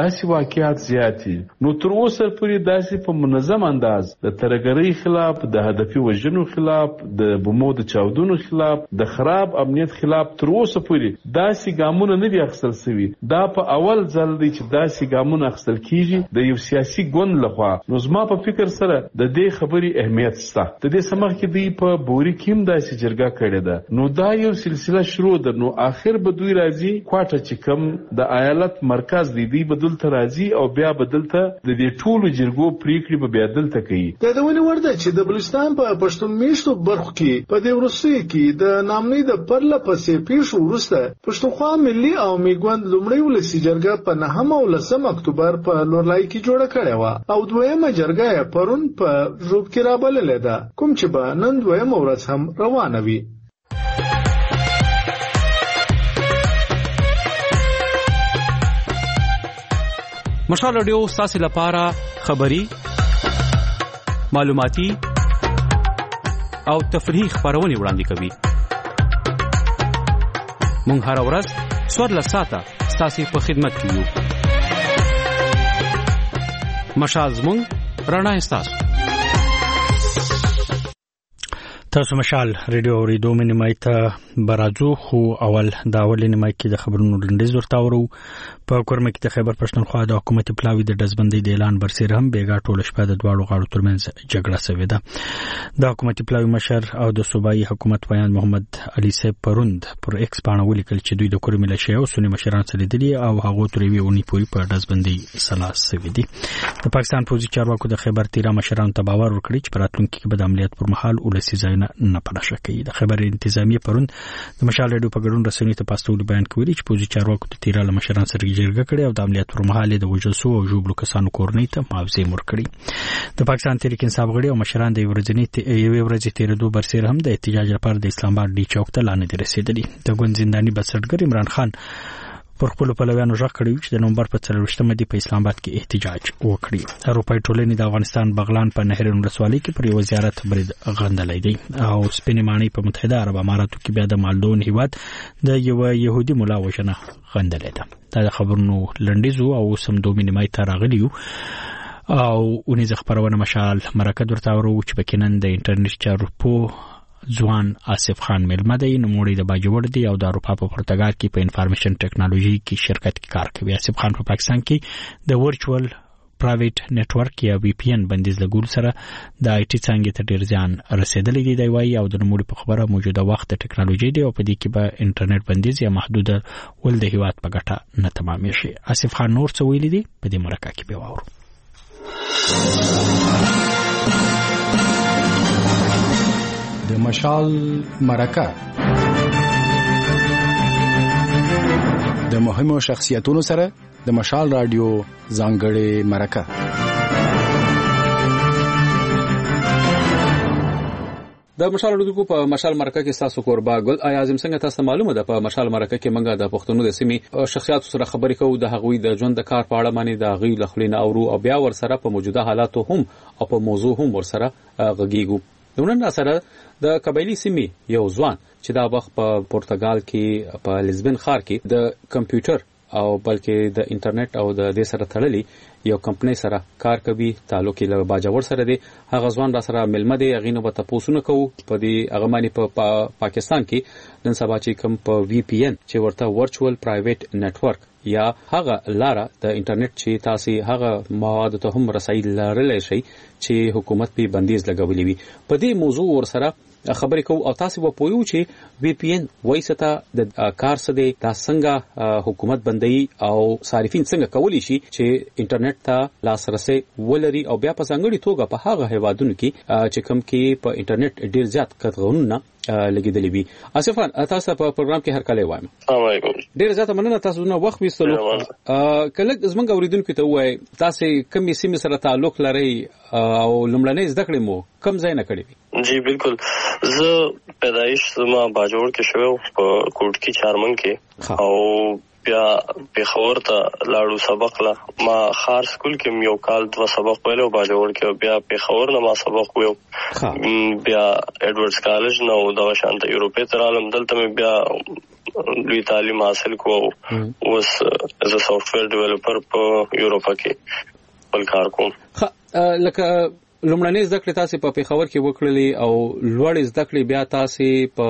داسې واقعیات زیات دي. نو تر اوسه پورې داسې په منظم انداز د ترګرۍ خلاف، د هدفي وژنو خلاف، د بمو د چاودنو خلاف، د خراب امنیت خلاف تر اوسه پورې داسې ګامونه نه دي اخیستل شوي. دا په اول ځل دی چې داسې ګامونه اخیستل کیږي د یو سیاسي ګوند لخوا. نو زما په فکر سره د دې خبرې اهمیت شته. د دې سمخ کې دوی په بوري کې هم داسې جرګه کړې ده. نو دا یو سلسله شروع ده. نو آخر به دوی راځي کوټه چې کوم د ایالت مرکز دی دی بدل ته راځي او بیا بدل ته د دې ټولو جرګو پریکړې به بیا دلته کوي.
دا د ونی ورده چې د بلوچستان په پښتون میشتو برخو کې په دې ورسې کې د نامنۍ د پرله پسې پیښو وروسته پښتونخوا ملي او میګوند لومړی ولسي جرګه په نهم او لسم اکتوبر په لورلای کې جوړه کړې و او دویمه جرګه پرون په ژوب کې رابللې ده، کوم چې به نن دویمه ورځ هم روانه وي.
مشال رادیو ستاسو لپاره خبری، معلوماتي او تفریحي خبرونه وړاندې کوي. مونږ هر ورځ څوارلس ساعته ستاسو په خدمت کې یو. مشال زمونږ رڼا ستاسو.
تاسو مشال ریډیو اوریدو مې نیمای ته برازو خو اول دا اول نیمای کې د خبرونو لنډیز ورته ورو. په کورمه کې د خیبر پښتونخوا د حکومت پلاوی د دزبندۍ د اعلان برسېر هم بیګا ټول شپه د دواړو غاړو ترمنځ جګړه شوې ده. د حکومت پلاوی مشر او د صوبایي حکومت ویان محمد علي صاحب پروند پر ایکس باندې ولیکل چې دوی د کورمه له شیو سونی مشران سره لیدلي او هغه تروي اونې پوری په دزبندۍ سلاس شوې دي. د پاکستان پوزي چارواکو د خیبر تیرا مشران ته باور ورکړي چې پراتلونکو کې به د عملیات پر مهال ولسی ځای نه پړشه کوي. د خبر انتظامی پروند د مشال ریډیو په ګډون رسنۍ ته پاستول بیان کوي چې پوزي چارواکو د تیرا مشران سره جرګه کړې او د عملیات پر مهال د وجوسو او جوړو کسانو کورنۍ ته معاوضه ورکړي. د پاکستان تحریک انصاف غړي او مشران د ورځنی یوې ورځې تیرېدو برسېر هم د احتجاج لپاره د اسلام آباد ډي چوک ته لاندې رسیدلي. د ګوند زنداني بسټګر عمران خان پر خپل پلویانو ژغ کړی چې د نومبر په څلرویشتمه دی په اسلام آباد کې احتجاج وکړي. اروپای ټولنې د افغانستان بغلان په نهر ولسوالۍ کې پر یو زیارت برید غندلې دی او سپینې ماڼۍ په متحده عرب اماراتو کې بیا د مالدون هیواد د یو يهودي مولا وژنه غندلې ده. دا خبرونو لنډیزو او سم دوه مینمای ته راغلیو او اونې خبرونه مشال مرکه ورته ورو چې بکینن د انټرنیټ چارو په ځوان آصف خان ملمه دی. نوموړی د باجوړ دی او د اروپا په پرتګال کې په انفارمیشن ټیکنالوژي کې شرکت کې کار کوي. آصف خان په پاکستان کې د ورچوال پرایویټ نتورک یا وی پی ان بندیز لګول سره د آی ټي څنګه ته ډیر ځان رسیدلی دی دی وایي او د نوموړي په خبره موجوده وخت د ټیکنالوژي دی او په دې کې به انټرنیټ بندیز یا محدوده ول د هیواد په ګټه نه تمامې شي. آصف خان نور څه ویلي دی په دې مرکه کې به واورو.
د مشال مرکه د مهمو شخصیتونو سره د مشال رادیو ځانګړې مرکه.
د مشال رادیو په مشال مرکه کې تاسو قربا ګل اعظم څنګه تاسو معلومه ده په مشال مرکه کې منګه د پښتنو د سیمې شخصیتو سره خبرې کوو د هغوی د ژوند د کار په اړه باندې د غي لخلینه اورو او بیا ور سره په موجوده حالاتو هم او په موضوع هم ور سره غږیږو. نن سره د قبایلی سیمې یو ځوان چې دا وخت په پرتګال کې په لیزبن ښار کې د کمپیوټر او بلکې د انټرنیټ او د دې سره تړلې یو کمپنۍ سره کار کوي تعلق یې له باجوړ سره دی. هغه ځوان را سره ملمه دی غینو به تاسو نه کوو په دې هغه باندې په پا پاکستان کې نن سبا چې کوم په وی پی ان چې ورته ورچوال پرایویټ نتورک یا هغه لاره د انټرنیټ چې تاسو هغه مواد ته هم رسایي لرلې شي چې حکومت په بندیز لګولې وي. په دې موضوع ور سره خبرې کوو او تاسو به پوهیو چې وی پی ان وایسته د کار څه دی، تاسو څنګه حکومت بندي او صارفین څنګه کولی شي چې انټرنیټ ته لاسرسي ولري او بیا په څنګهړي توګه په هغه هیوادونو کې چې کوم کې په انټرنیټ ډیر زیات قطعونه لګیدلې وي. آصف خان تاسو په پروګرام کې هر کله وایم.
السلام علیکم.
ډیر زیات مننه تاسو نو وخت وستلو. کله زمونږ اوریدونکو ته وای تاسو کومې سیمې سره تعلق لرئ او لمړنۍ زده کړې مو کوم ځای نه کړې وي؟
جی بالکل. زه پیدایش زما باجوړ کې شوم په کوټکی چارمن کې او بیا پیښور ته لاړو سبق لا ما خار سکول کې یو کال دوا سبق ویلو باجوړ کې بیا پیښور نه ما سبق ویو بیا ایڈورډز کالج نو دا شانته یورپ ته رالم دلته بیا لوی تعلیم حاصل کو اوس از ا سافټویر ډیولپر په یوروپ کې خپل کار کوم.
لکه لومړنۍ زده کړې تاسو په پیښور کې وکړلې او لوړې زده کړې بیا تاسو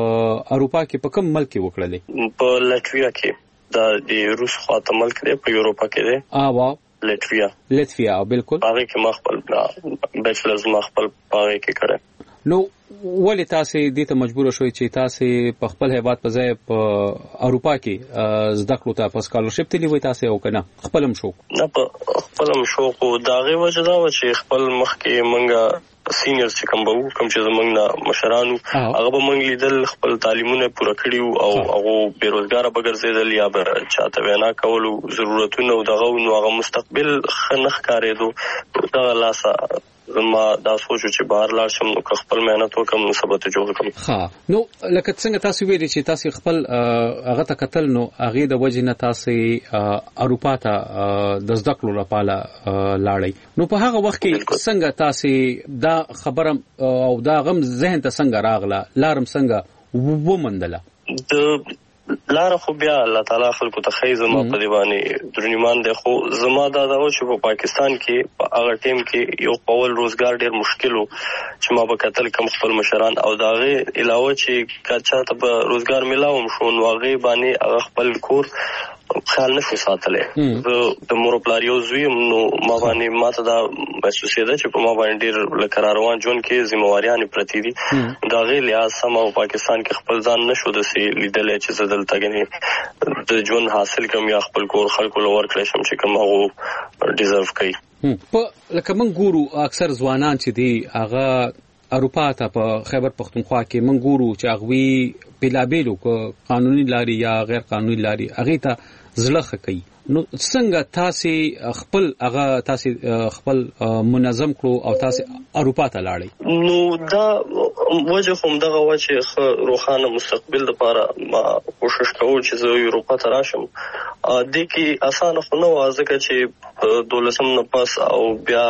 په اروپا کې په کوم ملک کې وکړلې؟
په لټویا کې، دا د روس خواته ملک دی، په یوروپ کې دی.
اه واو،
لټویا
لټویا بالکل.
هغه کې ما خپل بیچلرز ما خپل پاره کې کړی.
نو ولې تاسو دې ته مجبور شوئ چې تاسو په خپل هیواد په ځای په اروپا کې زده کړو ته په سکالرشپ تللی وای تاسو او کنه خپلم شوق؟
نه په خپلم شوق او داغه وجه دا و چې خپل مخ کې منګه سینیئرز چې کوم به کوم چې زمنګ نه مشرانو هغه به منګ لیدل خپل تعلیمونه پوره کړیو او هغه بیروزګار بګرځیدل یا به چاته وینا کولو ضرورتونه او دغه نو هغه مستقبل خنخ کارېدو دا لاسه ما دا سوچو چې بهر لاړ شم نو خپل مهنت وکم نو سبته جوړ کړم.
ها نو لکه څنګه تاسو ویلي چې تاسو خپل هغه ته قتل نو هغه د وجه نه تاسو اروپا ته د زده کړو لپاره لاړی نو په هغه وخت کې څنګه تاسو دا خبره او دا غم ذهن ته څنګه راغله لارم څنګه ومندله؟
د لار خو بیا الله تعالی خلکو ته خی زما په دیوانی درنیمان دی خو زما دا دا چې په پاکستان کې په هغه ټیم کې یو قول روزګار ډیر مشکل وو چې ما به قتل کم خپل مشران او داغه علاوه چې کچا ته به روزګار ملاوم شو نو هغه باندې هغه خپل کور خیال نشو ساتلې د مور پلاریو زوی نو ما باندې ماته دا محسوسه ده چې په ما باندې ډیر لکه روان جون کې ذمہواریان پرتی دي دا غي لحاظ سم او پاکستان کې خپل ځان نشو د سي لیدل چې زدل تګنه د جون حاصل کوم یا خپل کور خلکو لور کړی شم چې کوم هغه ډیزرو کوي.
په لکه من ګورو اکثر ځوانان چې دي هغه اروپا ته په خیبر پختونخوا کې من ګورو چې هغه بلابلو کو قانوني لاري یا غیر قانوني لاري هغه ته زړه کوي. نو څنګه تاسو خپل هغه تاسو خپل منظم کړو او تاسو اروپا ته لاړی؟
نو دا وجه هم دغه و چې روخانه مستقبل لپاره ما کوشش کوم چې زه اروپا ته راشم. د کې اسانه خو نه و ځکه چې دولسم نه پاس او بیا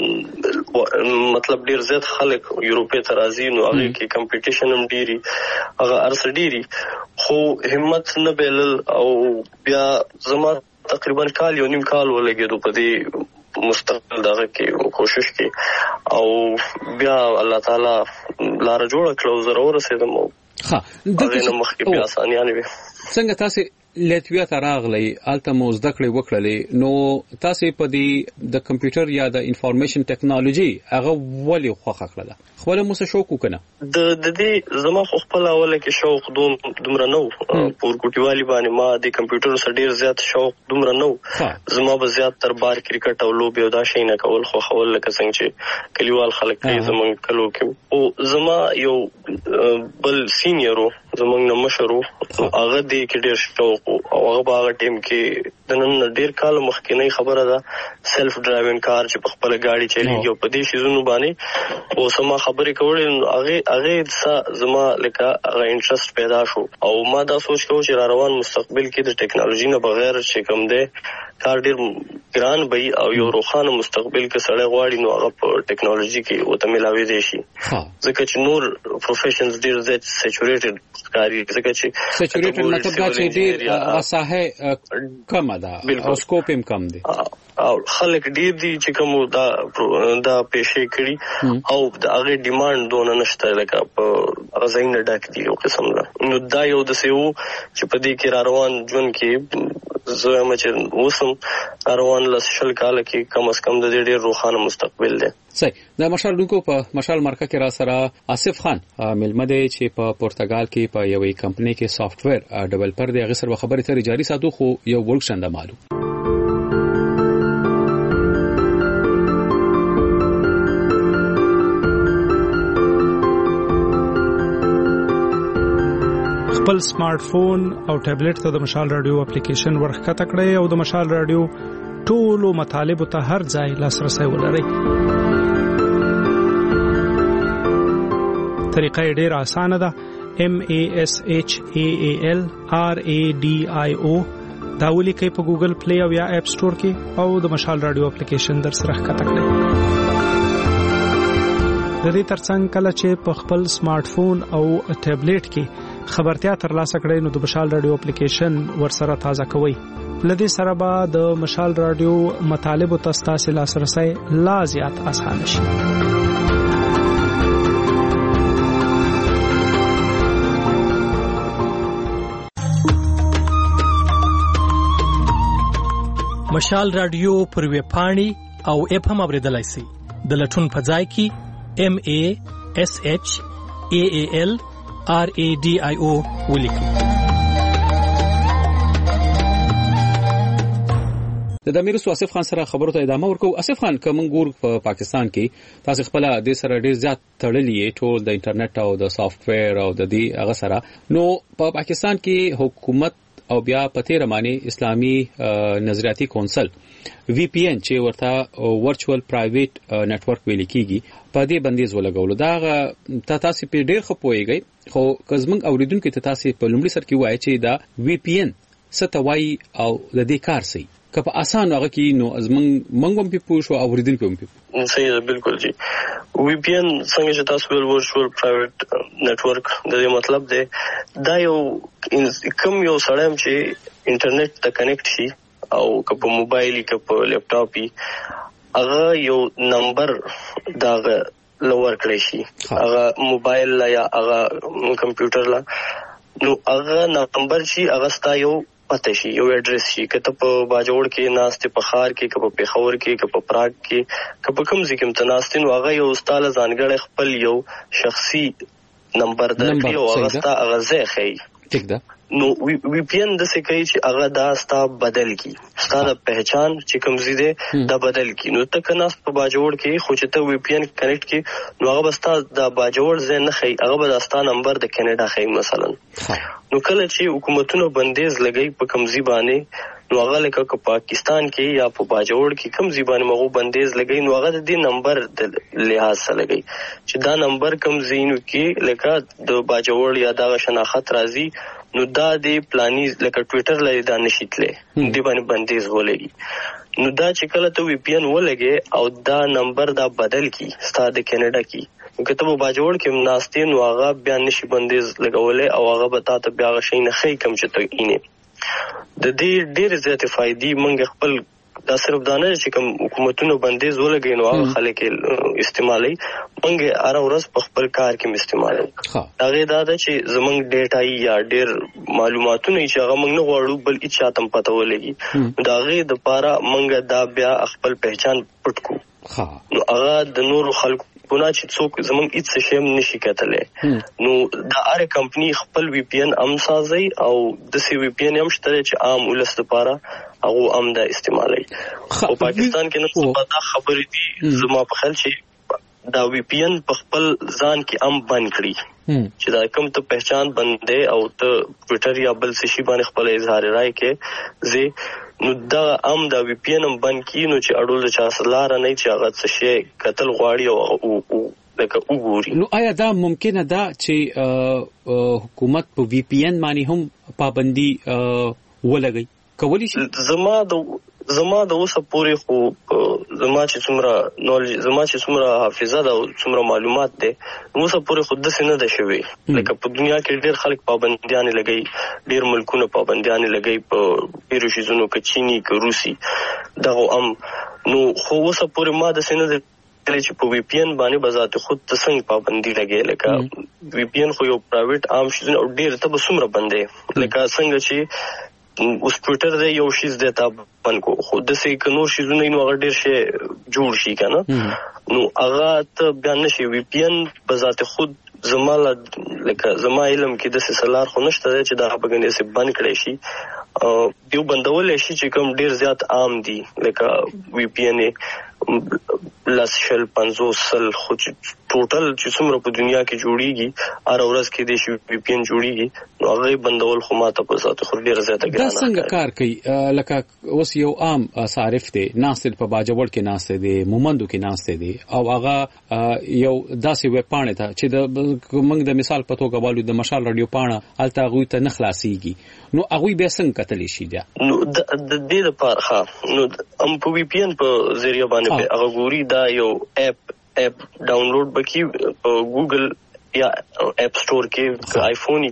مطلب ډیر زیات خلک یورپ ته راځي نو هغه کې کمپټیشن هم ډیری هغه ارس ډیری خو همت نه بیلل او بیا زما تقریبا کال یو نیم کال ولګېدو په دې مستقبل دغه کې کوشش کې او بیا الله تعالی لار جوړ کړو زه ورسېدم.
ها
دغه مخکې بیا اسانیانه وي.
څنګه تاسو لټویا ته راغلی الته مو زده کړې وکړلې نو تاسو په دې د کمپیوټر یا د انفارمیشن ټیکنالوژي هغه ولې خوښه کړله؟ خپل مو څه شوق وکنه؟
د د دې زما خو خپل اوله کې شوق دوم دومره نو پور کوټیوالي باندې ما د کمپیوټر سره ډیر زیات شوق دومره نو زما به زیات تر بار کرکټ او لوبي او دا شي نه کول خو خول لکه څنګه چې کلیوال خلک کوي زمونږ کلو کې او زما یو بل سینیرو زمونږ نه مشرو هغه دې کې ډیر شوق او هغه په هغه ټیم کې د نن ډیر کال مخکې خبره ده سلف ډرایوینګ کار چې په خپل گاډي چلیږي او په دې شیزونو باندې او سما خبرې کولې هغه هغه زما لکه هغه انټرست پیدا شو او ما دا سوچ کوم چې روان مستقبل کې د ټیکنالوژي نه بغیر چې کوم دی کار ډیر ګران وي او یو روښانه مستقبل کې سړی غواړي نو هغه په ټیکنالوژي کې وته ملاوي دي شي ځکه چې نور پروفیشنز ډیر زیات سیچوریټډ کاری ځکه چې
سیچوریټډ مطلب دا چې ډیر ساحه کم ده او سکوپ هم کم دی
او خلک ډیر دي چې کوم دا دا پېښې کړي او د هغه ډیماند دونه نشته لکه په غزاینه ډک دی یو قسم ده نو دا یو د سیو چې په دې کې روان جون کې زه هم چې اوسم روان لسل کال کې کم از کم د دې ډیر روښانه مستقبل دی.
صحیح. د مشال ډونکو په مشال مرکه کې را سره آصف خان ملمه دی چې په پرتګال کې په یوې کمپنۍ کې سافټویر ډیولپر دی. هغه سره خبرې ته جاری ساتو خو یو ورک شنده معلوم.
خپل سمارټ فون او ټابلیټ ته د مشال رادیو اپلیکیشن ورخکته کړئ او د مشال رادیو ټولو مطالبه ته هر ځای لاسرسي ولرئ. طریقه ډیره اسانه ده. M A S H A A L R A D I O دا ولیکئ په ګوګل پلی او یا اپ سٹور کې او د مشال رادیو اپلیکیشن در سره ښکته کړئ. د دې ترڅنګ کله چې په خپل سمارټ فون او ټابلیټ کې خبرتیا ترلاسه کړئ نو د مشال رادیو اپلیکیشن ورسره تازه کوئ. لدې سره به د مشال رادیو مطالب او تاسو لاسرسي لا زیات اسانه شي. مشال رادیو پر ویب پاڼې او اپ هم اوریدلای شئ. د لټون په ځای کې M A S H A A L R A D I O ولیکئ.
د امیر سو اسف خان سره خبرو ته ادامه ورکو. اسف خان کوم ګور په پاکستان کې تاسو خپل د سره ډیر زیات تړلې ټول د انټرنیټ او د سافټویر او د دې هغه سره نو په پاکستان کې حکومت او بیا پته رمانه اسلامي نظریاتي کونسل وی پی ان چې ورته ورچوال پرایویټ نتورک ویل کیږي په دې بندیز ولګول. دا تاسو په ډیر خپويږئ خو کزمنګ اوریدونکو ته تاسو په لومړي سر کې وایي چې دا وی پی ان ستوي او د دې کار سي که په اسان هغه کې نو ازمن منګوم په پوښو اوریدونکو په
صحیح ده. بالکل جی وی پی ان څنګه چې تاسو ول ورچوال پرایویټ نتورک د دې مطلب دی دا یو کوم یو سړی چې انټرنیټ ته کنیکټ شي او که په موبایل کې په لپټاپ کې هغه یو نمبر دا لور کړی شي هغه موبایل لا یا هغه کمپیوټر لا نو هغه نمبر شي هغه ستا یو پته شي یو اډرس شي که ته په باجوړ کې ناشته په خار کې که په پیښور کې که په پراګ کې که په کوم ځای کې متناستین هغه یو استاله ځانګړی خپل یو شخصي نمبر درکړي او هغه ستا هغه ځای ښیي.
ٹھیک ده.
نو وی پی ان د څه کوي چې هغه دا ستا بدل کی ستا د پہچان چې کوم زیاده دا بدل کی نو ته کناس په باجوړ کې خو چې ته وی پی ان کنیکټ کی نو هغه بستا د باجوړ ځای نه خي هغه به ستا نمبر د کینیډا خي مثلا. نو کله چې حکومتونو بندیز لګي په کمزي باندې نو هغه لکه په پاکستان کې یا په باجوړ کې کم زیبان مغو بندیز لګي نو هغه د دې نمبر د لحاظ سره لګي چې دا نمبر کم زینو کې لکه د باجوړ یا د شناخت راځي نو دا د پلاني لکه ټوئیټر لري دا نشیتله دی باندې بندیز ولګي نو دا چې کله ته وی پی ان ولګي او دا نمبر دا بدل کی ستا د کینیډا کې کتابو باجوړ کې ناشته نو هغه بیا نشي بندیز لګولې او هغه به تاسو بیا غشي نه خې کم چې ته اینه د دې ډېر زیاتې فائدې مونږ خپل دا صرف دانه چې کوم حکومتونو بندیز ولګي نو هغه خلک استعمالي مونږ هر ورځ په خپل کار کې استعمالي. هغه دا ده چې زمونږ ډیټا یا ډېر معلوماتونه چې هغه مونږ نه غواړو بل هیڅ چاته پته ولګي دا غي د پاره مونږ دا بیا خپل پہچان پټ کو. نو هغه د نور خلکو ګنا چې څوک زمونږ هیڅ شی نشي کتلې نو دا هر کمپنی خپل وی پی ان ام سازي او د سی وی پی ان هم شته چې عام ولس لپاره هغه ام دا استعمالي. او پاکستان کې نو دا خبرې دي زما په خیال چې دا وی پی ان په خپل ځان کې ام بند کړی چې دا کوم ته پہچان بندې او ته ټوئیټر یا بل څه شی باندې خپل اظهار رائے کې زه نو دا ام دا وی پی ان بند کی نو چې اډول چا سلار نه چې هغه څه شی قتل غواړي او لکه وګوري.
نو آیا دا ممکنه ده چې حکومت په وی پی ان باندې هم پابندي ولګي کولی شي؟
زما د زما د اوسه پورې خو زما چې څومره نالج زما چې څومره حافظه ده او څومره معلومات ده اوسه پورې خود څه نه ده شوی لکه په دنیا کې ډېر خلک پابندیان لګي ډېر ملکونه پابندیان لګي په ډېرو شیزونو کې چینی کې روسي دغه ام نو خو اوسه پورې ما د سینه چې په وی پی ان باندې بذات خود څنګه پابندي لګي لکه وی پی ان خو یو پرایویټ عام شیزونه او ډېر ته به څومره بندې لکه څنګه چې اوس ټوئیټر دی یو شیز دی تا بند کو خو د سې ک نور شیزونه نو هغه ډېر شي جوړ شي کنه نو هغه ته بیان نشي وی پی ان بذات خود زماله لکه زما علم کې د سلار خو نشته چې دا بګنې سي بند کړي شي دیو بندول شي چې کوم ډېر زیات عام دي لکه وی پی ان لاس شل پنځوس سل خو ټوټل چې څومره په دنیا کې جوړیږي هر ورځ کې د شي وی پی ان جوړیږي نو هغه بندول خو ماته په ساته خو ډیر زیاته ګرانه
دا څنګه کار کوي لکه اوس یو عام صارف دی ناصر په باجوړ کې ناشته دی مومندو کې ناشته دی او هغه یو داسې ویب پاڼه ته چې د موږ د مثال په توګه والو د مشال رادیو پاڼه الته غوي ته نخلاصيږي نو هغه به څنګه کتلی شي دا
نو د دې لپاره ها نو ام په وی پی ان په ذریعہ باندې هغه ګوري دا یو اپ اپ ډاونلوډ بکی په ګوګل یا اپ سٹور کې آیفون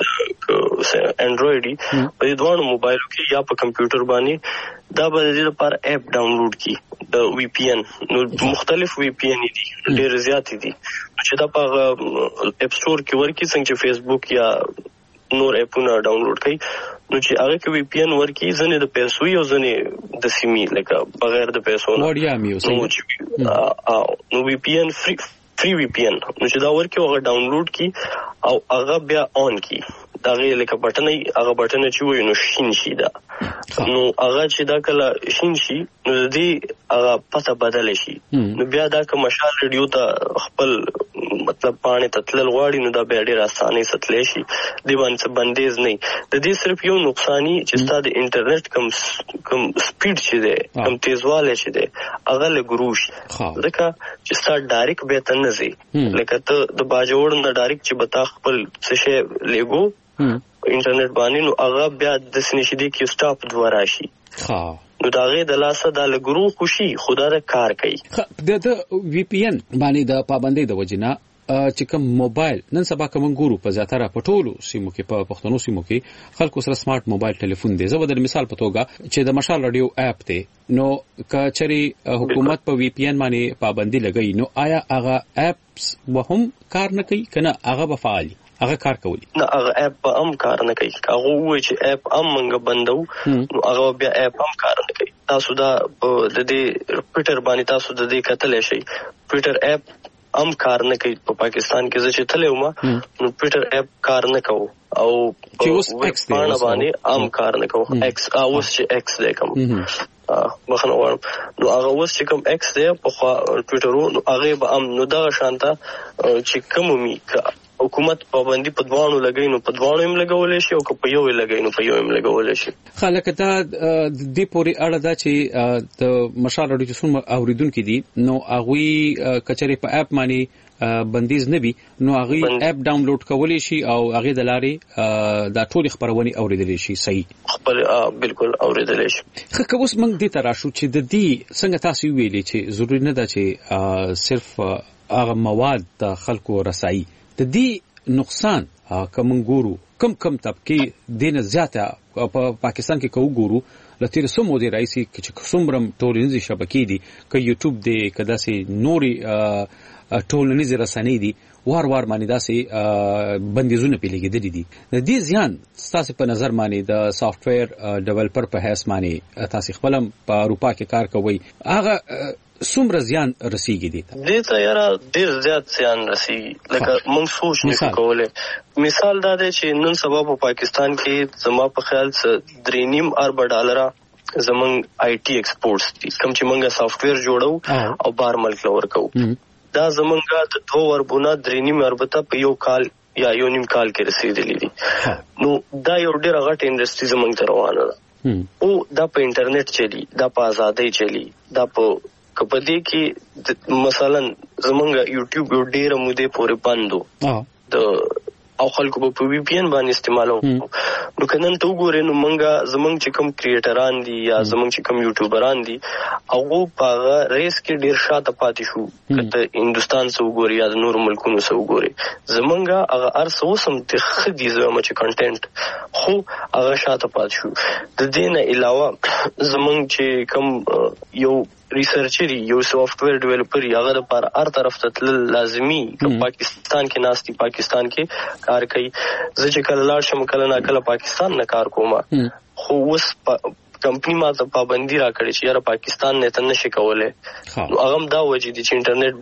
کې انډراید په دوه موبایل کې یا په کمپیوټر باندې دا به د لپاره اپ ډاونلوډ کی د وی پی ان نو مختلف وی پی ان دي ډېر زیات دي چې دا په اپ سٹور کې ورکی څنګه چې فیسبوک یا نور اپونه ډاونلوډ کړي نو چې هغه کې وی پی ان ورکی ځنه د پیسو یو ځنه د سیمې لکه بغیر د پیسو نه
وړیا میو
نو وی پی ان فری فری وی پی ان نو چې دا ورکی هغه ډاونلوډ کی او هغه بیا آن کی دا غي لکه بټن هغه بټن چې وای نو شین شي دا نو هغه چې دا کله شین شي نو دې هغه پته بدل شي نو بیا دا که مشال ریډیو ته خپل مطلب پانه تتل غواړي نو دا به ډېر اسانه ستل شي دی باندې بندیز نه د دې صرف یو نقصانی چې ستاسو د انټرنیټ کم کم سپیډ چې ده کم تیزواله چې ده هغه له ګروش ځکه چې ستاسو ډایرک به تنه زی لکه ته د باجوړ نه ډایرک چې بتا خپل څه شی لګو انټرنیټ باندې نو هغه بیا د سنشدي کې سټاپ دوه راشي
ها
نو داغه د لاسه د لګرو خوشي خدا د کار کوي
د وی پی ان باندې د پابندۍ د وجنه چې کوم موبایل نن سبا کوم ګورو په زیاتره پټولو سیمو کې په پښتنو سیمو کې خلکو سره سمارټ موبایل ټلیفون دی زه به د مثال په توګه چې د مشال رادیو اپ ته نو کچري حکومت په وی پی ان باندې پابندۍ لګئی نو آیا هغه اپس وهم کار نه کوي کنه هغه به فعال هغه کار کوي
نه هغه اپ هم کار نه کوي هغه وایي چې اپ هم منګه بندو نو هغه بیا اپ هم کار نه کوي تاسو دا د دې ټویټر باندې تاسو د دې کتلې شي ټویټر اپ هم کار نه کوي په پاکستان کې چې تلې ومه نو ټویټر اپ کار نه کوي او
چې اوس ایکس دی
باندې هم کار نه کوي ایکس اوس چې ایکس دی کوم مخنه ورم نو هغه اوس چې کوم ایکس دی په ټویټر نو هغه به هم نو دا شانته چې کومي حکومت پابندي په دوانو لګای نو په دوانو هم لګولې شي او په یو لګای نو په یو هم لګولې شي
خلک ته د پوري اړه دا چې د مشال رادیو څوم اوریدونکو دي نو هغه کچري په اپ باندې بندیز نه وي نو هغه اپ ډاونلوډ کولای شي او هغه د لارې دا ټول خبرونه اوریدل شي صحیح
خپل بالکل اوریدل شي
خو کوس موږ دې تراشو چې د دې څنګه تاسو ویلي چې ضروري نه ده چې صرف هغه مواد د خلکو رسایي د دې نقصان کوم ګورو کم کم طبقه دینه زیاته په پاکستان کې کو ګورو لته رسوم ودی رئیسي چې څومره ټولنیزې شبکې دي ک یوټیوب دی کدا سي نوري ټولنیزې رسنۍ دي وار وار باندې داسې بندیزونه پیلېږي دي د دې زیان تاسو په نظر باندې د سافټویر ډیولپر په هیڅ باندې تاسو خپلم په اروپا کې کار کوي هغه څومره زیان رسیږي دي
دې ته یاره ډېر زیات زیان رسیږي لکه موږ سوچ نه کولای مثال دا دی چې نن سبا په پاکستان کې زما په خیال څه درې نیم ارب ډالر زمونږ آی ټي ایکسپورټس دي کوم چې موږ سافټویر جوړو او بار ملک لور کوو دا زمونږ د دوه وربونه درې نیم ارب ته په یو کال یا یو نیم کال کې رسیدلی دي نو دا یو ډېر غټ انډستری زمونږ ته روانه ده او دا په انټرنیټ چلی دا په ازادۍ چلی دا په کپدې کې مثلا زمونږ یوټیوب یو ډېر موده پورې بندو د او خلکو په وی پی ان باندې استعمالو نو کنن ته وګورئ نو مونږه زمونږ چې کوم کریټران دي یا زمونږ چې کوم یوټیوبران دي هغه په ریس کې ډېر شاته پاتې شو کته هندستان سره وګورئ یا د نور ملکونو سره وګورئ زمونږه هغه ارسو سم ته خدي زموږ چې کنټینټ خو هغه شاته پاتې شو د دې نه علاوه زمونږ چې کوم یو ریسرچر یو سافټویر ډیولپر هغه لپاره هر طرف ته تل لازمی چې پاکستان کې ناشتي پاکستان کې کار کوي زه چې کله لاړ شم کله نه کله پاکستان نه کار کوم خو اوس کمپنی ما ته پابندي را کړی چې یاره پاکستان نه ته نشي کولای نو هغه دا وجې دي چې انټرنیټ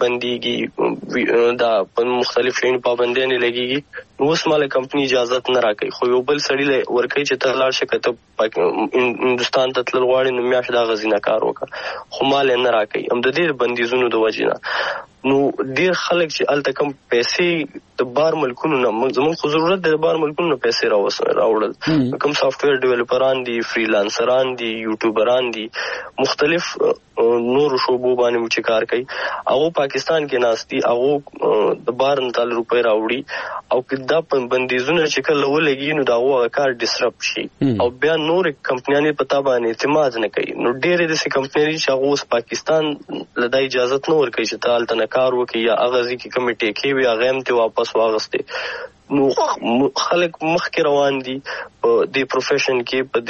بنديږي دا په مختلف شین پابندي نه لګيږي نو اوس مال کمپنی اجازه نه راکړي خو یو بل سړی له ورکه چې ته لاړ شې کته هندستان ته تل غواړي نو میاش دا غزینه کار وکړه خو مال نه راکړي هم د دې بندیزونو د وجې نه نو ډیر خلک چې الته کم پیسې د بار ملکونو نه زموږ خو ضرورت د بار ملکونو نه پیسې راوړل راوړل کوم سافټویر ډیولپران دي فریلانسران دي یوټیوبران دي مختلف نور شوبو باندې چې کار کوي هغه پاکستان کې ناشتي هغه د بارن تل روپے راوړي او کدا بندیزونه چې کله ولګي نو دا هغه کار ډیسرپټ شي او بیا نور کمپنیانه پتا باندې اعتماد نه کوي نو ډېرې د سې کمپنۍ چې هغه پاکستان لدای اجازه نه ورکوي چې تال تنه کار وکړي یا هغه ځکه کمیټې کې وي هغه هم ته واپس واغسته نو خلک مخکې روان دي په دې پروفیشن کې په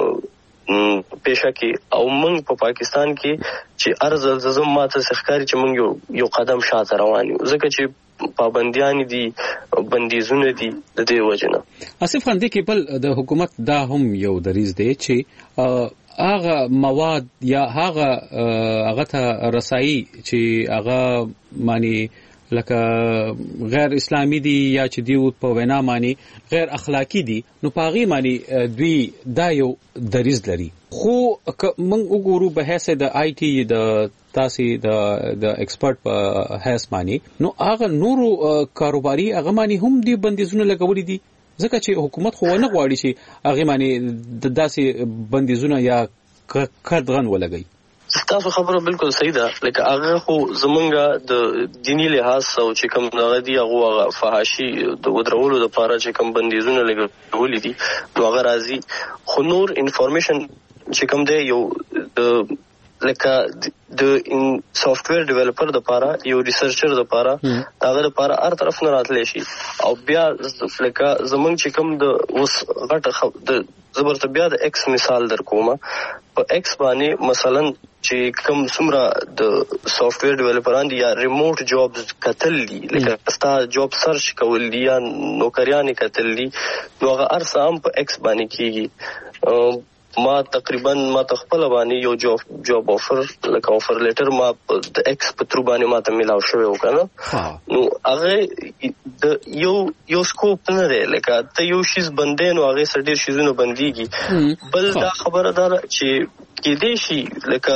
دې پیشه کې او موږ په پاکستان کې چې ارزل زم ماته ښکاری چې موږ یو یو قدم شاته روان یو ځکه چې پابندیان دي بندیزونه دي د دې وجنه
اسف خان دې کې بل د حکومت دا هم یو دریز دی چې هغه مواد یا هغه هغه ته رسایي چې هغه معنی لکه غیر اسلامی دي یا چې دیو په وینا معنی غیر اخلاقی دي نو پاغي معنی دوی دا یو دریز لري خو موږ وګورو به حیث د آی ټي د تاسو د د ایکسپرت په حیث معنی نو هغه نورو کاروباري هغه معنی هم دی بندیزونه لګولې دي ځکه چې حکومت خو نه غواړي چې هغه معنی د داسې بندیزونه یا کډغن ولګي
تاسو خبره بالکل صحیح ده لکه هغه خو زمونږه د دینی لحاظ او چې کوم دغه دی هغه فحاشي د ودرولو لپاره چې کوم بندیزونه لګولې دي نو هغه راځي خو نور انفارمیشن چې کوم دی یو د لکه د سافټویر ډیولپر د لپاره یو ریسرچر د لپاره هغه لپاره هر طرف نه راتلی شي او بیا لکه زمونږ چې کوم د اوس غټه د زبرته بیا د ایکس مثال در کومه په ایکس باندې مثلا چې کوم څومره د سافټویر ډیولپران دي یا ریموټ جابز کتل دي لکه ستا جاب سرچ کول دي یا نوکریان کتل دي نو هغه هر څه هم په ایکس باندې کیږي ما تقریبا ما تخپل باندې یو جاب جاب افر لکه افر لیټر ما د ایکس په تر باندې ما ته ملاو شوی وکنه نو هغه د یو یو سکوپ نه دی لکه ته یو شیز بندې نو هغه سره ډیر شیزونه بنديږي بل دا خبره ده چې کې دې شي لکه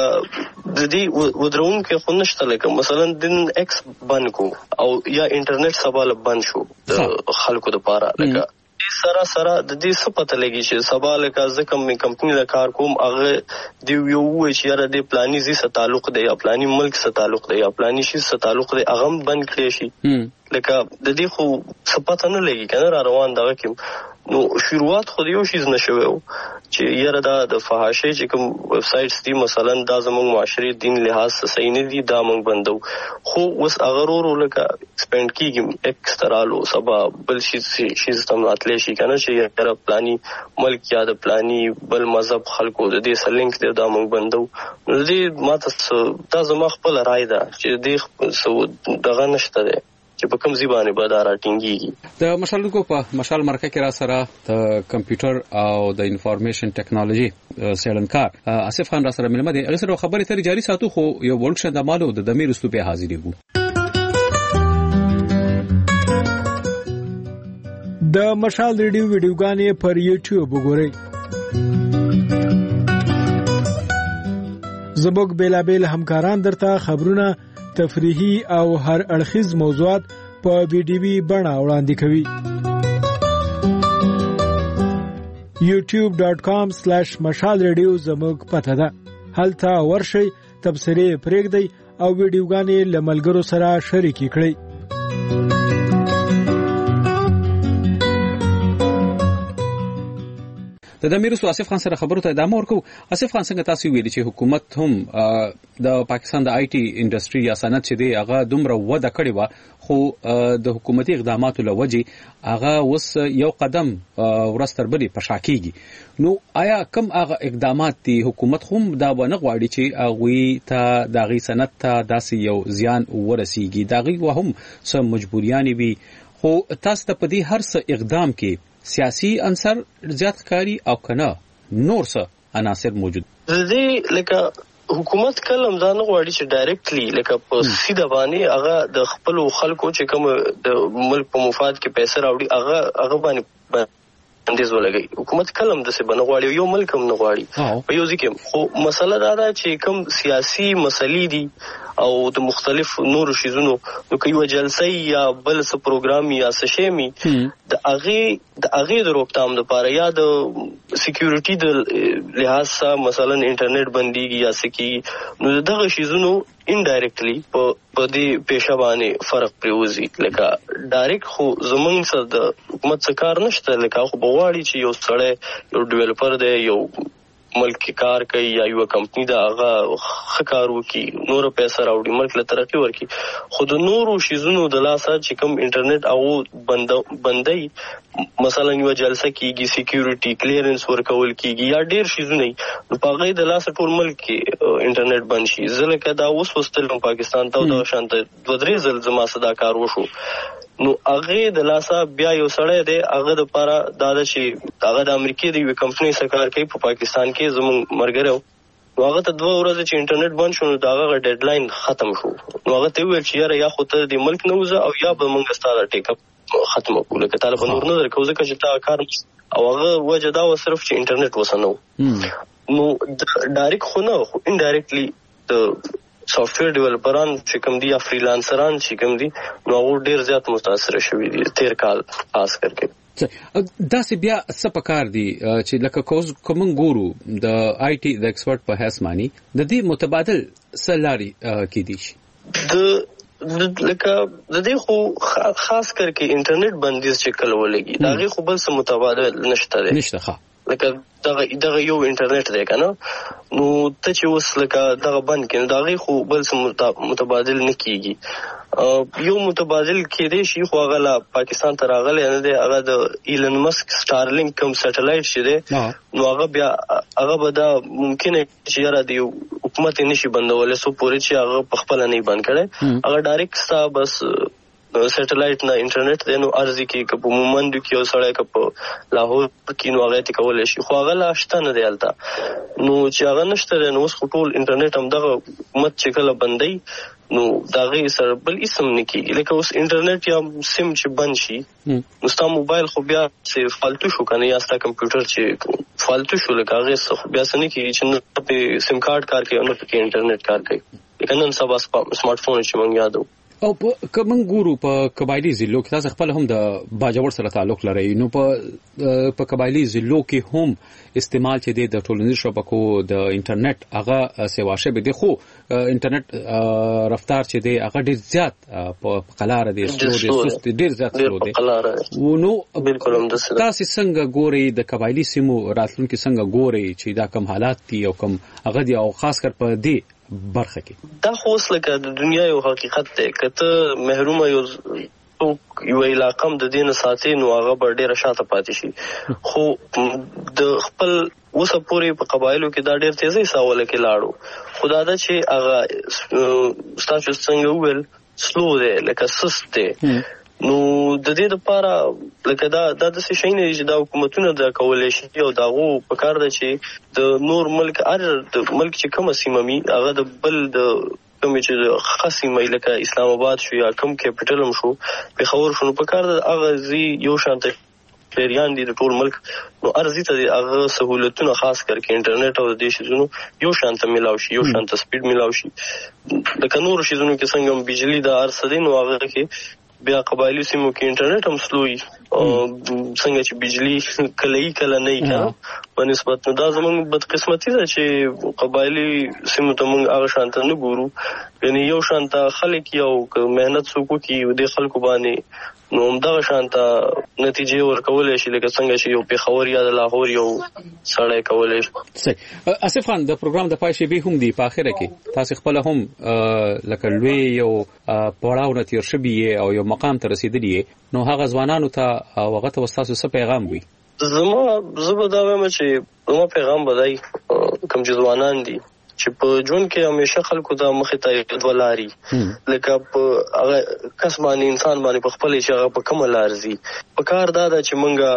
د دې ودرون کې خو نشته لکه مثلا د ایکس بند کو او یا انټرنیټ سوال بند شو د خلکو لپاره لکه سره سره د دې څه پته لګي چې سبا لکه ځکه مې کمپنی د کار کوم هغه دی یو وی چې یاره د پلاني زی سره تعلق دی یا پلاني ملک سره تعلق دی یا پلاني شي سره تعلق دی هغه بند کړی شي لکه د دې خو څه پته نه لګي کنه را روان دغه کې نو شروعات خو یو شیز نشوي چې یاره دا د فحاشۍ چې کوم ویب سایټس دي مثلا دا زموږ معاشري دین لحاظ صحیح نه دي دا موږ بندو خو اوس هغه ورو لکه ایکسپاند کیږي ایکسترالو سبا بل شي شي سم راتلی شي کنه چې یاره پلاني ملک یا د پلاني بل مذهب خلکو د دې سلینک دی دا موږ بندو نو دې ماته دا زما خپل رائے ده چې دې دغه نشته ده چې په کوم ځبانه به دا راټینګي
د مشالونکو په مشال مرکه کې را سره د کمپیوټر او د انفارمیشن ټیکنالوژي سیلنکار اسف خان را سره ملمه دي هغه سره خبرې تر جاري ساتو خو یو ورکشاپ د مالو د دمیر استوبه حاضرېږو
د مشال ریډیو ویډیوګانې پر یوټیوب وګورئ زبوږ بیلابل همکاران درته خبرونه تفریحي او هر اړخیز موضوعات په ویډیوي بڼه وړاندې کوي یوټیوب ډاٹ کام سلیش مشال ریډیو زموږ پته ده هلته ورشئ تبصرې پرېږدئ او ویډیوګانې له ملګرو سره شریکې کړئ
د دمیر سو اسف خان سره خبرو ته ادامه ورکو اسف خان څنګه تاسو ویلي چې حکومت هم د پاکستان د آی ټي انډستری یا صنعت چې دی هغه دومره وده کړې و خو د حکومتي اقداماتو لوجه هغه وس یو قدم ورستر بلی پشاکیږي نو آیا کم هغه اقدامات دي حکومت هم دا ونه غواړي چې هغه ته د غي صنعت ته داسې یو زیان ورسیږي دا غي وهم څه مجبوریان وي خو تاسو ته په دې هر څه اقدام کې سیاسي عنصر زیات کاری او کنه نور څه عناصر موجود
دي لکه حکومت کلم ځان غواړي چې ډایرکټلی لکه په سیده باندې هغه د خپل خلکو چې کوم د ملک په مفاد کې پیسې راوړي هغه هغه باندې اندیز ولګي حکومت کلم د څه بنغواړي یو ملک هم نه غواړي په یو ځکه خو مسله دا ده چې کوم سیاسي مسلې دي او د مختلف نور شیزونو نو کوي وجلسي یا بل څه پروګرام یا څه شی می د اغه د اغه د روکتام لپاره یا د سکیورټي د لحاظ سره مثلا انټرنیټ بنديږي یا سکی نو دغه شیزونو انډایرکټلی په په دې پېښه باندې فرق پریوزي لکه ډایرکټ خو زمونږ سره د حکومت څخه کار نشته لکه خو بغواړي چې یو سړی یو ډیولپر دی یو ملک کې کار کوي یا یو کمپنی دا هغه خکار وکي نور پیسې راوړي ملک له ترقی ورکي خود نورو شیزونو د لاسه چې کوم انټرنیټ او بند بندي مثلا یو جلسه کیږي سکیورټي کلیرنس ورکول کیږي یا ډیر شیزونه نو په غي د لاسه ټول ملک کې انټرنیټ بند شي ځکه دا اوس وستلم پاکستان ته د شانته د درې ځل زما صدا کار وشو نو هغه د لاسه بیا یو سړی دی هغه د لپاره دا چې هغه د امریکای د یو کمپنی سره کار کوي په پاکستان کې زموږ مرګره نو هغه ته دوه ورځې چې انټرنیټ بند شو نو دا هغه ډیډلاین ختم شو نو هغه ته ویل چې یا خو ته د ملک نه وځه او یا به موږ ستاره ټیک اپ ختم وکړو که تعالی په نور نه درکو ځکه چې تا کار او هغه وجه دا و صرف چې انټرنیټ وسنو نو ډایرکټ خو نه خو انډایرکټلی د سافټویر ډیولپران چې کوم دي یا فریلانسران چې کوم دي نو هغه ډیر زیات متاثر شوي دي تیر کال خاص کرکه
دا سی بیا څه پکار دي چې لکه کوز کوم ګورو د آی ټي د ایکسپرت په حیث مانی د دې متبادل سلاري کې دي شي
لکه د دې خو خاص کرکه انټرنیټ بندیز چې کله ولګي دا غي خو بل څه متبادل نشته دی
نشته ښه
لکه دغه دغه یو انټرنیټ دی کنه نو ته چې اوس لکه دغه بند کړي دا غي خو بل څه متبادل نه کیږي یو متبادل کېدې شي خو هغه لا پاکستان ته راغلی نه دی هغه د ایلن مسک سټارلینک کوم سټلایټ شي دی نو هغه بیا هغه به دا ممکن چې یاره دی حکومت نشي بندول سو پورې چې هغه په خپل نه بند کړي هغه ډایرکټ ستا بس سټلایټ نه انټرنیټ دینو ارزي کې کپ مومند کې او سړی کپ لاهور کې نو هغه ته کول شي خو هغه لا شته نه دی الته نو چې هغه نشته نو اوس ټول انټرنیټ هم دغه حکومت چې کله بندي نو دا غي سره بل اسم نه کیږي لکه اوس انټرنیټ یا سیم چې بند شي نو ستا موبایل خو بیا څه فالتو شو کنه یا ستا کمپیوټر چې فالتو شو لکه هغه څه بیا څه نه کیږي چې په سیم کارت کار کوي نو په انټرنیټ کار کوي لکه نن سبا سمارټ فون چې مونږ یادو
او په کوم ګورو په قبایلی ضلعو کې تاسو خپل هم د باجوړ سره تعلق لرئ نو په په قبایلی ضلعو کې هم استعمال چې د ټولنیزو شبکو د انټرنیټ هغه سیوا شبه دي خو انټرنیټ رفتار چې دی هغه ډیر زیات په قلار دي سلو دي سست ډیر زیات سلو دي نو بالکل هم د تاسو څنګه ګوري د قبایلی سیمو راتلونکو څنګه ګوري چې دا کوم حالات دي او کوم هغه دي او خاص کر په دې برخه کې
دا خو اوس لکه د دنیا یو حقیقت دی کته محروم یو یو علاقم د دین ساتي نو هغه بر ډیره شاته پاتې شي خو د خپل اوسه پوری په قبایلو کې دا ډیر تیزی ساواله کې لاړو خدا دا چې هغه ستاسو څنګه ویل سلو دی لکه سست دی نو د دې لپاره لکه دا د څه شي نه چې دا حکومتونه د کولې شي او داغو په کار ده چې د نور ملک ار د ملک چې کوم سیمه هغه د بل د کوم چې خاصی مې لکه اسلام آباد شو یا کوم کیپټل هم شو په خبر شنو په کار ده هغه زی یو شانته پیریان دي د ټول ملک نو ارزي ته هغه سہولتونه خاص کر کې انټرنیټ او د دې شیزونو یو شانته ملاو شي یو شانته سپیډ ملاو شي د کنور شیزونو کې څنګه بجلی د ارسدین او هغه کې بیا قبایلی سیمو کې انټرنیټ هم سلوي او څنګه چې بجلی کله کله نه کړه په نسبت دا زموږ بدقسمتي ده چې قبایلی سیمو ته موږ هغه شانته نه ګورو یعنی یو شانته خلک یو مهنت سوکو کې د خلکو باندې نو همدغه شانته نتیجې ورکولې شي لکه څنګه چې یو پیښور یا د لاهور یو سړی کولې شي
صحیح اسف خان د پروګرام د پای شي به هم دی په اخره کې تاسو خپل هم لکه لوی یو پړاو نتیر شبي او یو مقام ته رسیدلی نو هغه ځوانانو ته هغه ته تاسو څه پیغام وي
زما زما دا وایم چې نو پیغام بدای کوم ځوانان دي چې په جون کې همیشه خلکو د مخه ته ولاري لکه په هغه کس باندې انسان باندې په خپل چې هغه په کومه لارزي په کار دا چې مونږه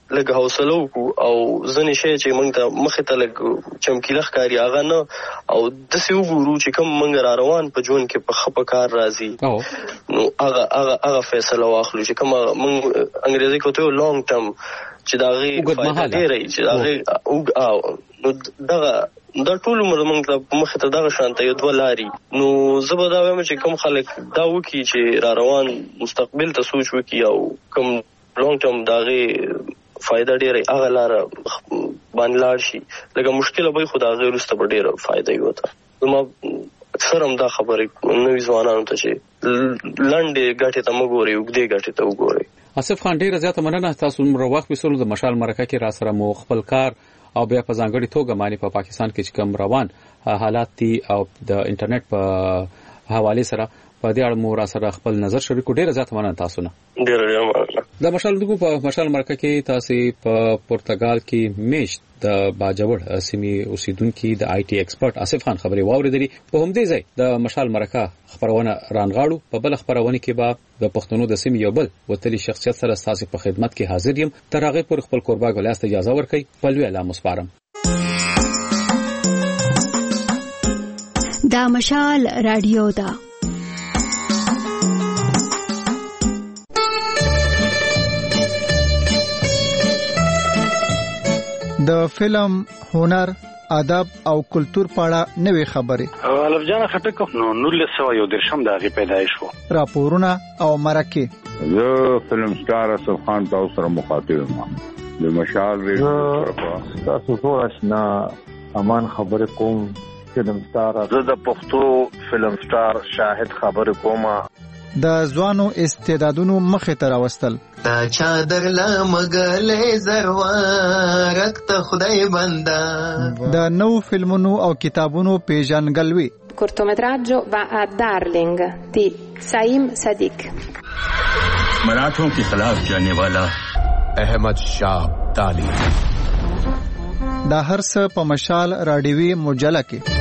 لږ حوصله وکړو او ځنې شی چې موږ ته مخې ته لږ چمکیله ښکاري هغه نه او داسې وګورو چې کوم موږ را روان په ژوند کې په ښه په کار راځي نو هغه هغه هغه فیصله واخلو چې کوم موږ انګریزي کې ورته لانګ ټرم چې د هغې فایده ډېره وي چې د هغې نو دغه دا ټول عمر موږ ته مخې ته دغه شانته یو دوه لارې نو زه به دا وایم چې کوم خلک دا وکړي چې را روان مستقبل ته سوچ وکړي او کوم لانګ ټرم د هغې فایده ډېره هغه لاره باندې لاړ شي لکه مشکله به خو د هغې وروسته به ډېره فایده وي ورته زما اکثر هم دا خبرې نوي ځوانانو ته چې لنډې ګټې ته مه ګورئ اوږدې ګټې ته وګورئ.
آصف خان ډېره زیاته مننه تاسو دومره وخت ویستلو د مشال مرکه کې را سره مو خپل کار او بیا په ځانګړي توګه باندې په پاکستان کې چې کوم روان حالات دي او د انټرنیټ په حواله سره په دې اړه مو را سره خپل نظر شریک ډېر زیات مننه تاسو نه
ډېر ډېر مننه.
د مشال دغه په مشال مرکه کې تاسو په پرتګال کې میش د باجوړ سیمې اوسیدونکو د آی ټي ایکسپرت آصف خان خبري واوریدلې په همدې ځای د مشال مرکه خبرونه رانغاړو په بل خبرونه کې به د پښتنو د سیمې یو بل وتلی شخصیت سره تاسو په خدمت کې حاضر یم تر هغه پر خپل قربا غلاست اجازه ورکړئ په لوی اعلان مسپارم.
دا مشال رادیو دا
د فلم، هنر، ادب او کلچر په اړه نوې خبرې
الف جان خټک نو نولس سو یو درشم دغه پیدایش وو
راپورونه او مرکه
زه فلم سٹار اسف خان تاسو سره مخاطب یم د مشال ریډیو تاسو ټول آشنا امان خبر کوم فلم سٹار
زه د پښتو فلم سٹار شاهد خبر کوم
د ځوانو استعدادونو مخې ته راوستل
تا چادر لا مګلې زروارک ته خدای بندا
د نو فلمونو او کتابونو پیژنګلوي
cortometraggio va a Darling di Saim Sadiq.
मराठों के खिलाफ जाने वाला
احمد شاه دالی. دا هر څه په مشال رادیوي مجله کې